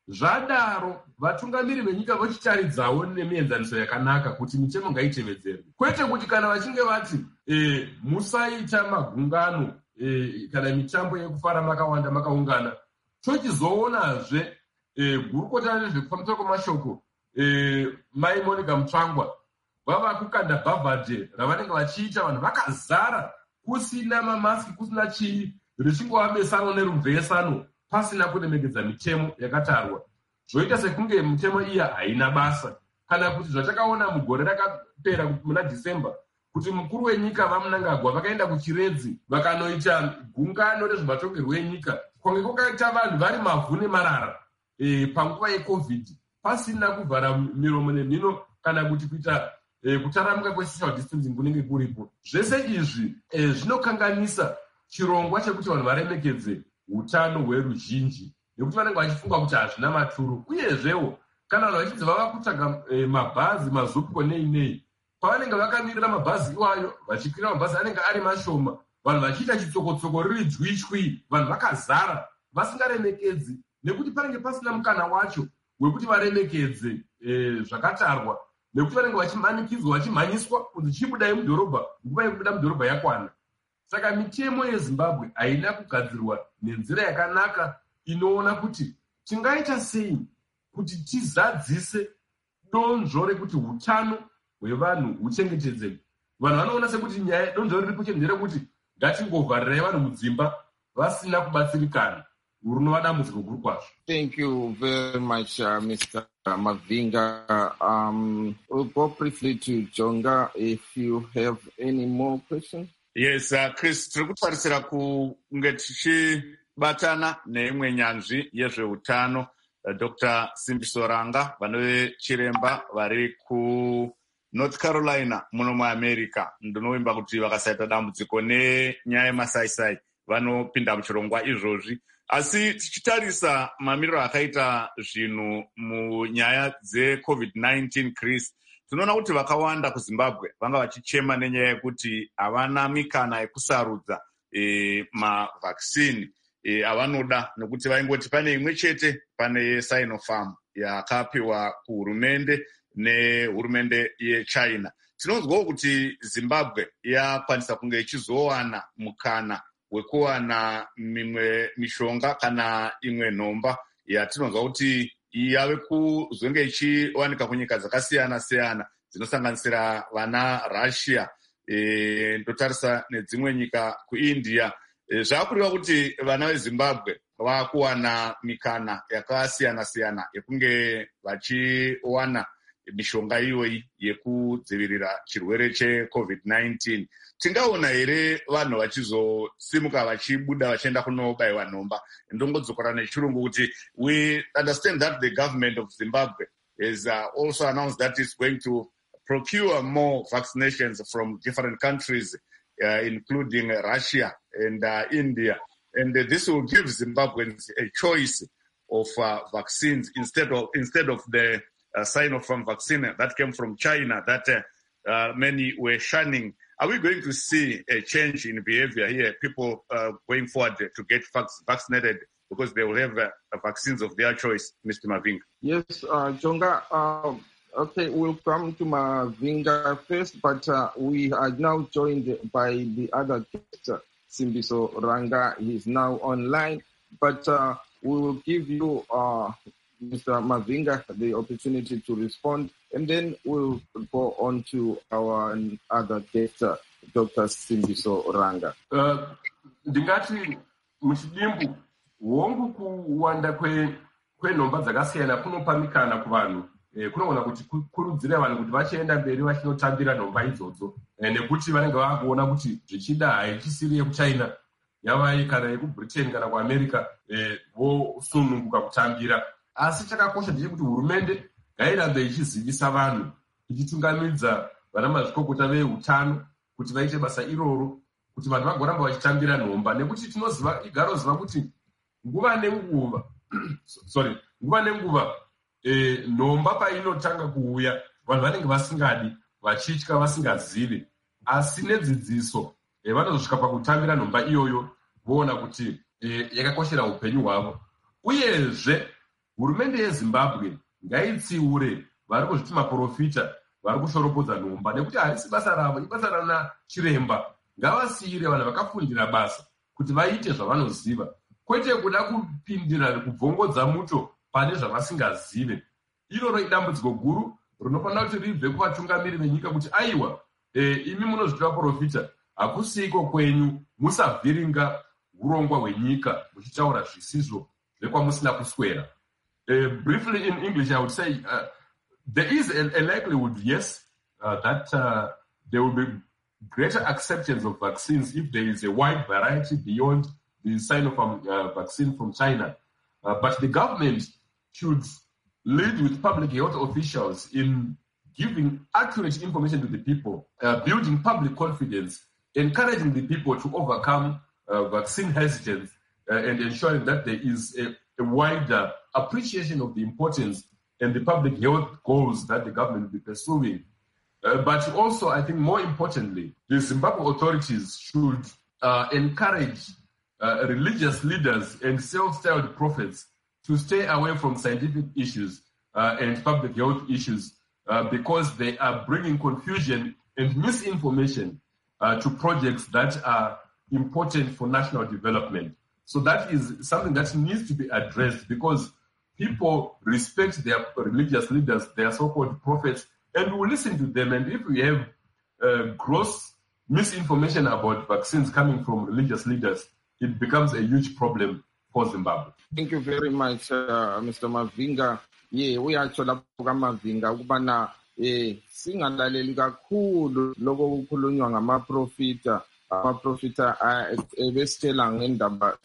Zvadaro vatungamiri venyika vochitaridzawo nemienzaniso yakanaka kuti mitemo ngaitevedzerwe. Kwete kuti kana vachinge vati e, musaita magungano e, kana mitambo yekufara makawanda makaungana, tochizoonazve e, gurukota rezvekufambiswa kwemashoko e, Mai Monica Mutsvangwa vava kukanda bhavhadhe ravanenge vachiita vanhu vakazara kusina mamaski, kusina chii, richingova besano nerumvesano pasina kuremekedza mitemo yakatarwa. Zvoita sekunge mitemo iya haina basa, kana kuti zvatakaona mugore rakapera muna Dhisemba kuti mukuru wenyika vaMnangagwa vakaenda kuchiredzi vakanoita gungano rezvematongerwo enyika, kwange kwakaita vanhu vari mavhu nemarara e, panguva yeCovid pasina kuvhara miromo nemhino kana kuti kuita e, kutaramuka kwesocial distancing kunenge kuripo. Zvese izvi e, zvinokanganisa chirongwa chekuti vanhu varemekedze utano hweruzhinji, nekuti vanenge vachifunga kuti hazvina maturo. Uyezvewo kana vanhu vachidzi vava kutsvaga e, mabhazi mazupiko nei nei, pavanenge vakamirira mabhazi iwayo vachikwira mabhazi anenge ari mashoma, vanhu vachiita chitsokotsoko riri dzwichwi, vanhu vakazara vasingaremekedzi, nekuti panenge pasina mukana wacho wekuti varemekedze e, zvakatarwa, nekuti vanenge vachimanikidzwa vachimhanyiswa kunzi chibudai mudhorobha, nguva yekubuda mudhorobha yakwana. Saka mitemo yeZimbabwe haina kugadzirwa nenzira yakanaka inoona kuti tingaita sei kuti tizadzise donzvo rekuti utano hwevanhu huchengetedzeke. Vanhu vanoona sekuti nyaya donzvo riripo chete nderekuti ngatingovharirai vanhu mudzimba vasina kubatsirikana. Runova dambudziko guru kwazvo. Thank you very much, uh, Mister Mavinga. Um, we'll go briefly to Jonga if you have any more questions. Yes, uh, Chris, tiri kutarisira kunge tichibatana neimwe nyanzvi yezveutano, uh, Doctor Simbiso Ranga, vanove chiremba vari ku North Carolina muno muAmerica. Ndinovimba kuti vakasaita dambudziko nenyaya yemasaisai vanopinda muchirongwa izvozvi. Asi tichitarisa mamiriro akaita zvinhu munyaya dzeCovid nineteen, Chris, tinoona kuti vakawanda kuZimbabwe vanga vachichema nenyaya yekuti havana mikana yekusarudza e, mavhakisini e, avanoda, nekuti vaingoti pane imwe chete, pane Sinopharm yakapiwa kuhurumende nehurumende yeChina. Tinonzwawo kuti Zimbabwe yakwanisa kunge ichizowana mukana wekuwana mimwe mishonga kana imwe nhomba yatinonzwa kuti yave kuzonge ichiwanika kunyika dzakasiyana siyana dzinosanganisira vana Russia, e, ndotarisa nedzimwe nyika kuIndia. E, zvakureva kuti vana veZimbabwe vakuwana mikana yakasiyana siyana yekunge vachiwana mishonga iyoyi yekudzivirira chirwere cheCovid nineteen. Tingaona here vanhu vachizosimuka vachibuda vachienda kunobayiwa nhomba? Ndongodzokera nechirungu kuti we understand that the government of Zimbabwe has uh, also announced that it's going to procure more vaccinations from different countries, uh, including Russia and uh, India. And uh, this will give Zimbabweans a choice of uh, vaccines instead of instead of the uh, Sinopharm vaccine that came from China that uh, uh, many were shunning are we going to see a change in behavior here? People uh, going forward to get vac- vaccinated because they will have uh, vaccines of their choice, Mister Mavinga? Yes, uh, Jonga. Uh, okay, we'll come to Mavinga first, but uh, we are now joined by the other guest, uh, Simbiso Ranga. He's now online, but uh, we will give you, uh, Mister Mavinga, the opportunity to respond, and then we'll go on to our other guest, uh, Doctor Simbiso Ranga. Uh, ndingati muchidimbu wongu kuwanda kwe kwenhomba dzakasiyana kunopamikana kuvanhu eh, kunoona kuti kurudzira vanhu kuti vachienda mberi vachinotambira nhomba idzodzo eh, nekuti vanenge vakuona kuti zvichida haichisiri yekuchina yavai kana yekubritain kana kuamerica eh, vosununguka kutambira. Asi chakakosha ndechekuti hurumende ngairambe ichizivisa vanhu ichitungamidza vana mazvikokota veutano kuti vaite basa iroro kuti vanhu vagoramba vachitambira nhomba, nekuti tinoziva igaro ziva kuti nguva nenguva sorry nguva nenguva eh, nhomba painotanga kuuya vanhu vanenge vasingadi vachitya vasingazivi, asi nedzidziso eh, vanozosvika pakutambira nhomba iyoyo voona kuti eh, yakakoshera upenyu hwavo. Uyezve hurumende yeZimbabwe ngaitsiure vari kuzviti maprofita vari kushoropodza nhomba, nekuti harisi basa ravo, ibasa rana chiremba. Ngavasiyire vanhu vakafundira basa kuti vaite zvavanoziva, kwete kuda kupindira kubvongodza muto pane zvavasingazive. Iroro idambudziko guru rinofanira kuti ribve kuvatungamiri venyika kuti aiwa, e, imi munozviti vaprofita, hakusiko kwenyu, musavhiringa urongwa hwenyika muchitaura zvisizvo zvekwamusina kuswera. Uh, briefly in English, I would say uh, there is a, a likelihood, yes, uh, that uh, there will be greater acceptance of vaccines if there is a wide variety beyond the Sinopharm uh, vaccine from China. Uh, but the government should lead with public health officials in giving accurate information to the people, uh, building public confidence, encouraging the people to overcome uh, vaccine hesitance, uh, and ensuring that there is a a wider appreciation of the importance and the public health goals that the government will be pursuing. Uh, but also, I think more importantly, the Zimbabwe authorities should uh, encourage uh, religious leaders and self-styled prophets to stay away from scientific issues uh, and public health issues uh, because they are bringing confusion and misinformation uh, to projects that are important for national development. So that is something that needs to be addressed because people respect their religious leaders, their so-called prophets, and will listen to them. And if we have uh, gross misinformation about vaccines coming from religious leaders, it becomes a huge problem for Zimbabwe. Thank you very much, uh, Mister Mavinga. Yeah, we actually have Mavinga. Kubana eh singalaleli kakhulu lokho kukhulunywa ngamaprofita. Amaprofita ebesitshela ngendaba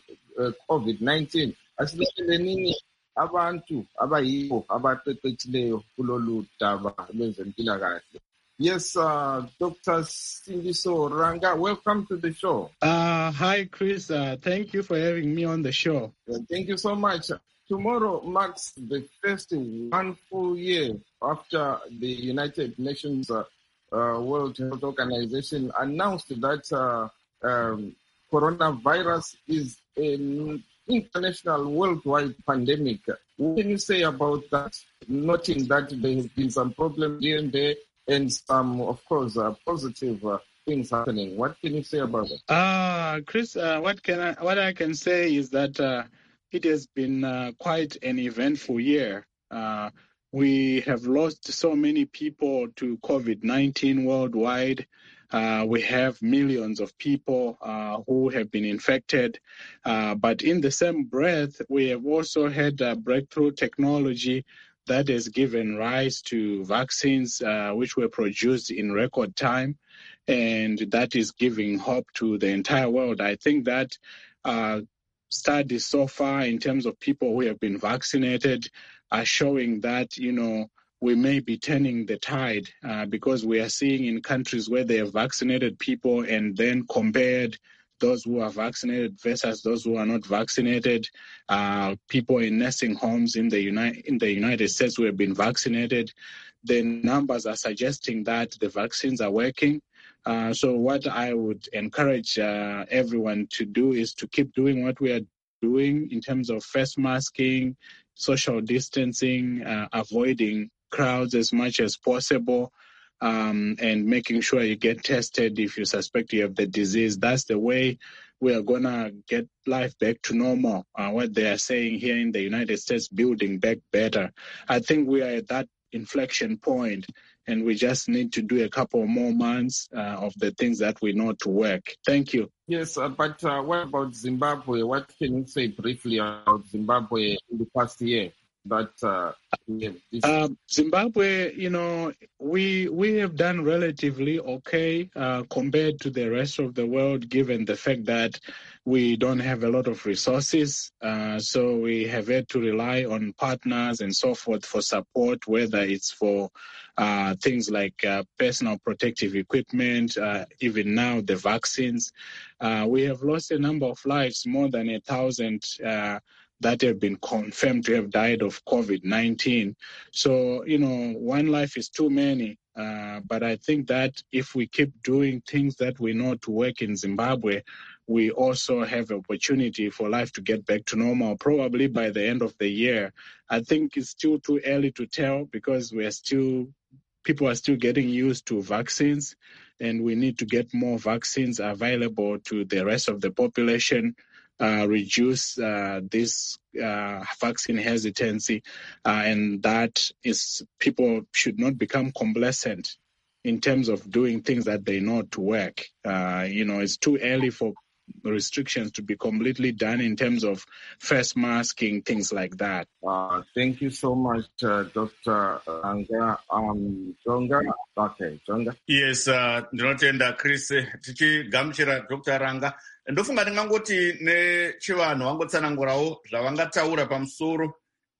ze-COVID nineteen. Asilekeleni abantu abayibo abaqeqetshileyo kulolu daba lwezempilakahle. Yes, uh, Doctor Simbiso Ranga, welcome to the show. Uh, hi, Chris. Uh, thank you for having me on the show. Uh, thank you so much. Tomorrow marks the first one full year after the United Nations uh, Uh, World Health Organization announced that uh, um, coronavirus is an international worldwide pandemic. What can you say about that, noting that there have been some problems here and there and some, of course, uh, positive uh, things happening? What can you say about it? Uh, Chris, uh, what, can I, what I can say is that uh, it has been uh, quite an eventful year. Uh, We have lost so many people to COVID nineteen worldwide. Uh, we have millions of people uh, who have been infected. Uh, but in the same breath, we have also had uh, breakthrough technology that has given rise to vaccines uh, which were produced in record time. And that is giving hope to the entire world. I think that uh, studies so far in terms of people who have been vaccinated are showing that, you know, we may be turning the tide uh, because we are seeing in countries where they have vaccinated people and then compared those who are vaccinated versus those who are not vaccinated, uh, people in nursing homes in the, Uni- in the United States who have been vaccinated, the numbers are suggesting that the vaccines are working. Uh, so what I would encourage uh, everyone to do is to keep doing what we are doing in terms of face masking, social distancing, uh, avoiding crowds as much as possible, um, and making sure you get tested if you suspect you have the disease. That's the way we are going to get life back to normal. Uh, what they are saying here in the United States, building back better. I think we are at that inflection point, and we just need to do a couple more months uh, of the things that we know to work. Thank you. Yes, uh, but uh, what about Zimbabwe? What can you say briefly about Zimbabwe in the past year? That uh, we have this... uh, Zimbabwe, you know, we we have done relatively okay uh, compared to the rest of the world, given the fact that we don't have a lot of resources. Uh, so we have had to rely on partners and so forth for support, whether it's for uh, things like uh, personal protective equipment, uh, even now the vaccines. Uh, we have lost a number of lives, more than a thousand uh, that have been confirmed to have died of COVID nineteen. So, you know, one life is too many. Uh, but I think that if we keep doing things that we know to work in Zimbabwe, we also have opportunity for life to get back to normal, probably by the end of the year. I think it's still too early to tell because we are still, people are still getting used to vaccines, and we need to get more vaccines available to the rest of the population. Uh, reduce uh, this uh, vaccine hesitancy, uh, and that is people should not become complacent in terms of doing things that they know to work. Uh, you know, it's too early for restrictions to be completely done in terms of face masking, things like that. Uh, thank you so much, uh, Doctor Ranga. Um, Jonga. Okay, Jonga. Yes, uh, ndinotenda Chris tichigamuchira Doctor Ranga. Ndofunga ndingangoti nechivanhu vangotsanangurawo zvavangataura pamusoro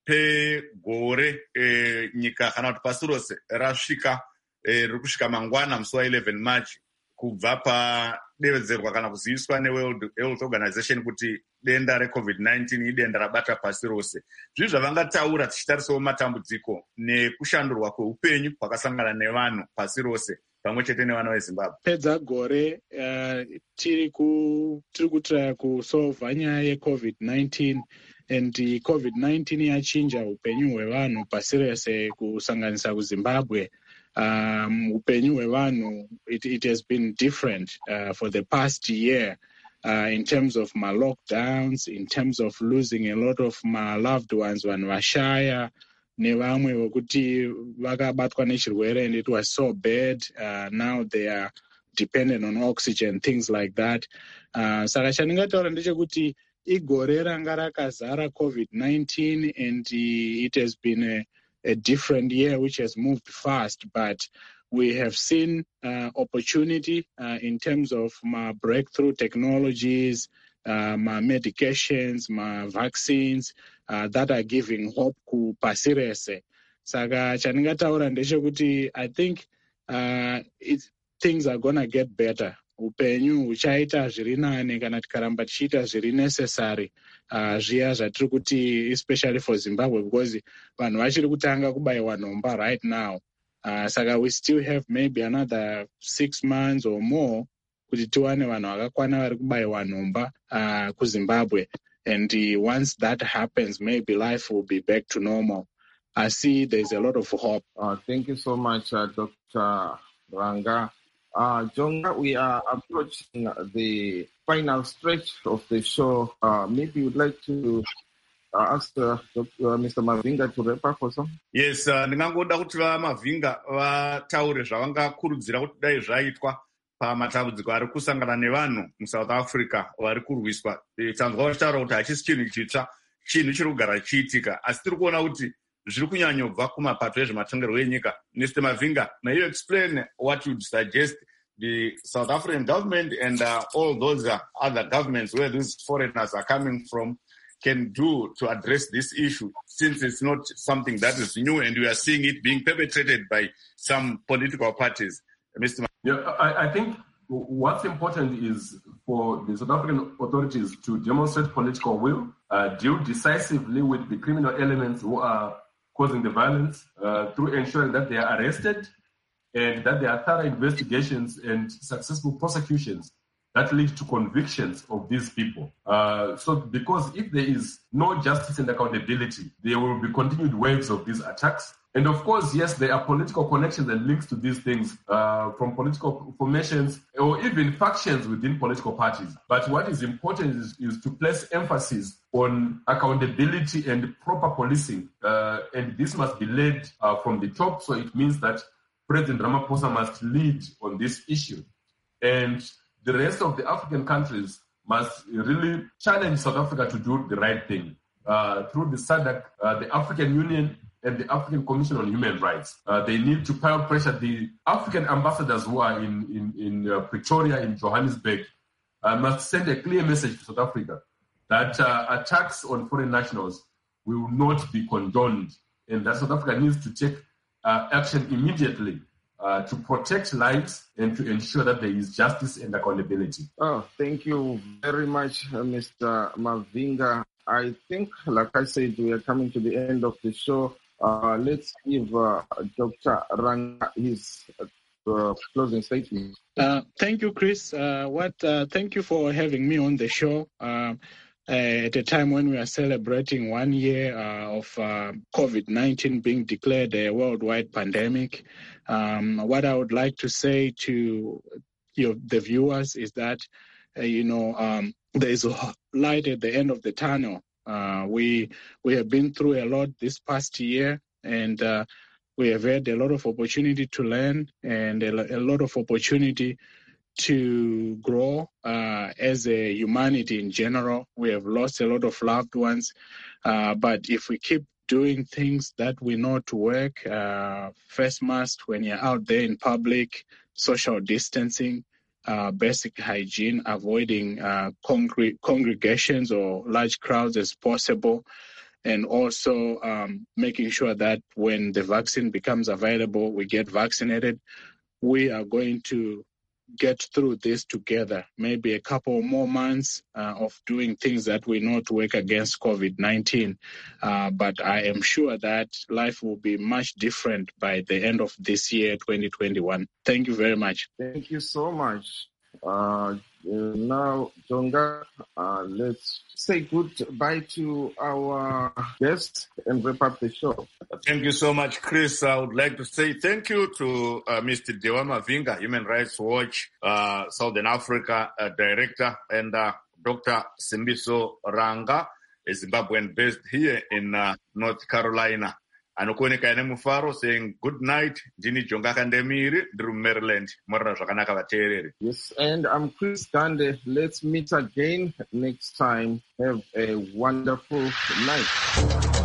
pegore e, nyika kana kuti pasi rose rasvika e, riri kusvika mangwana musi wa eleven March kubva padevedzerwa kana kuziviswa neWorld Health Organization kuti denda reCovid nineteen idenda rabata pasi rose. Zvinhu zvavangataura tichitarisawo matambudziko nekushandurwa kweupenyu kwakasangana nevanhu pasi rose pamwe chete nevana veZimbabwe. Pedza gore uh, tiri ku tiri kutraya kusolva nyaya yeCovid nineteen, and COVID nineteen yachinja upenyu hwevanhu pasi rese kusanganisa kuZimbabwe. Um, upenyu hwevanhu, it, it has been different uh, for the past year uh, in terms of my lockdowns, in terms of losing a lot of my loved ones vanhu vashaya nevamwe vokuti vakabatwa nechirwere, and it was so bad. Uh, now they are dependent on oxygen, things like that. Uh, saka chandingataura ndechekuti igore ranga rakazara COVID nineteen, and uh, it has been a, a different year which has moved fast, but we have seen uh, opportunity uh, in terms of my breakthrough technologies, uh, my medications, my vaccines uh, that are giving hope ku pasi rese. Saka chandingataura ndechekuti I think uh, it's, things are gonna get better. Upenyu huchaita zviri nane kana tikaramba tichiita zviri necessary uh, zviya zvatiri kuti especially for Zimbabwe, because vanhu vachiri kutanga kubayiwa nhomba right now. Uh, saka we still have maybe another six months or more kuti tiwane vanhu vakakwana vari kubayiwa nhomba uh, kuZimbabwe, and uh, once that happens maybe life will be back to normal. I see there's a lot of hope. Uh, thank you so much, uh, Doctor Ranga. Uh, Jonga, we are approaching the final stretch of the show. Uh, maybe you'd like to uh, ask uh, Doctor Uh, Mister Mavinga to wrap up or something? Yes, uh, ndingangoda kuti vaMavinga vataure zvavangakurudzira kuti dai zvaitwa pamatambudziko ari kusangana nevanhu muSouth Africa vari kurwiswa. Tanzwa vachitaura kuti hachisi chinhu chitsva, chinhu chiri kugara chiitika, asi tiri kuona kuti zviri kunyanyobva kumapato ezvematongerwo enyika. Mister Mavinga, may you explain what you would suggest the South African government and uh, all those uh, other governments where these foreigners are coming from can do to address this issue, since it's not something that is new and we are seeing it being perpetrated by some political parties. Mister Ma- yeah, I, I think what's important is for the South African authorities to demonstrate political will, uh, deal decisively with the criminal elements who are causing the violence uh, through ensuring that they are arrested and that there are thorough investigations and successful prosecutions that lead to convictions of these people. Uh, so because if there is no justice and accountability, there will be continued waves of these attacks. And of course, yes, there are political connections and links to these things uh, from political formations or even factions within political parties. But what is important is, is to place emphasis on accountability and proper policing. Uh, and this must be led uh, from the top. So it means that President Ramaphosa must lead on this issue. And the rest of the African countries must really challenge South Africa to do the right thing. Uh, through the S A D C, uh, the African Union, and the African Commission on Human Rights. Uh, they need to pile pressure. The African ambassadors who are in, in, in uh, Pretoria, in Johannesburg, uh, must send a clear message to South Africa that uh, attacks on foreign nationals will not be condoned, and that South Africa needs to take uh, action immediately uh, to protect lives and to ensure that there is justice and accountability. Oh, thank you very much, uh, Mister Mavinga. I think, like I said, we are coming to the end of the show. Uh, let's give uh, Doctor Ranga his uh, closing statement. Uh, thank you, Chris. Uh, what? Uh, thank you for having me on the show uh, at a time when we are celebrating one year uh, of uh, COVID nineteen being declared a worldwide pandemic. Um, what I would like to say to you know, the viewers is that, uh, you know, um, there is a light at the end of the tunnel. Uh, we we have been through a lot this past year, and uh, we have had a lot of opportunity to learn and a, a lot of opportunity to grow uh, as a humanity in general. We have lost a lot of loved ones, uh, but if we keep doing things that we know to work, uh, face mask when you're out there in public, social distancing, Uh, basic hygiene, avoiding uh, congre- congregations or large crowds as possible, and also um, making sure that when the vaccine becomes available, we get vaccinated. We are going to get through this together, maybe a couple more months uh, of doing things that we know to work against COVID nineteen. Uh, but I am sure that life will be much different by the end of this year, twenty twenty-one. Thank you very much. Thank you so much. Uh, uh, now, Jonga, uh, let's say goodbye to our guest and wrap up the show. Thank you so much, Chris. I would like to say thank you to uh, Mister Dewa Mavinga, Human Rights Watch, uh, Southern Africa uh, Director, and uh, Doctor Simbiso Ranga, a Zimbabwean based here in uh, North Carolina. Anokuoneka ine mufaro saying good night, ndini Jonga Kandemiri, ndiri Maryland, morana zvakanaka vateereri. Yes, and I'm Chris Gande. Let's meet again next time. Have a wonderful night.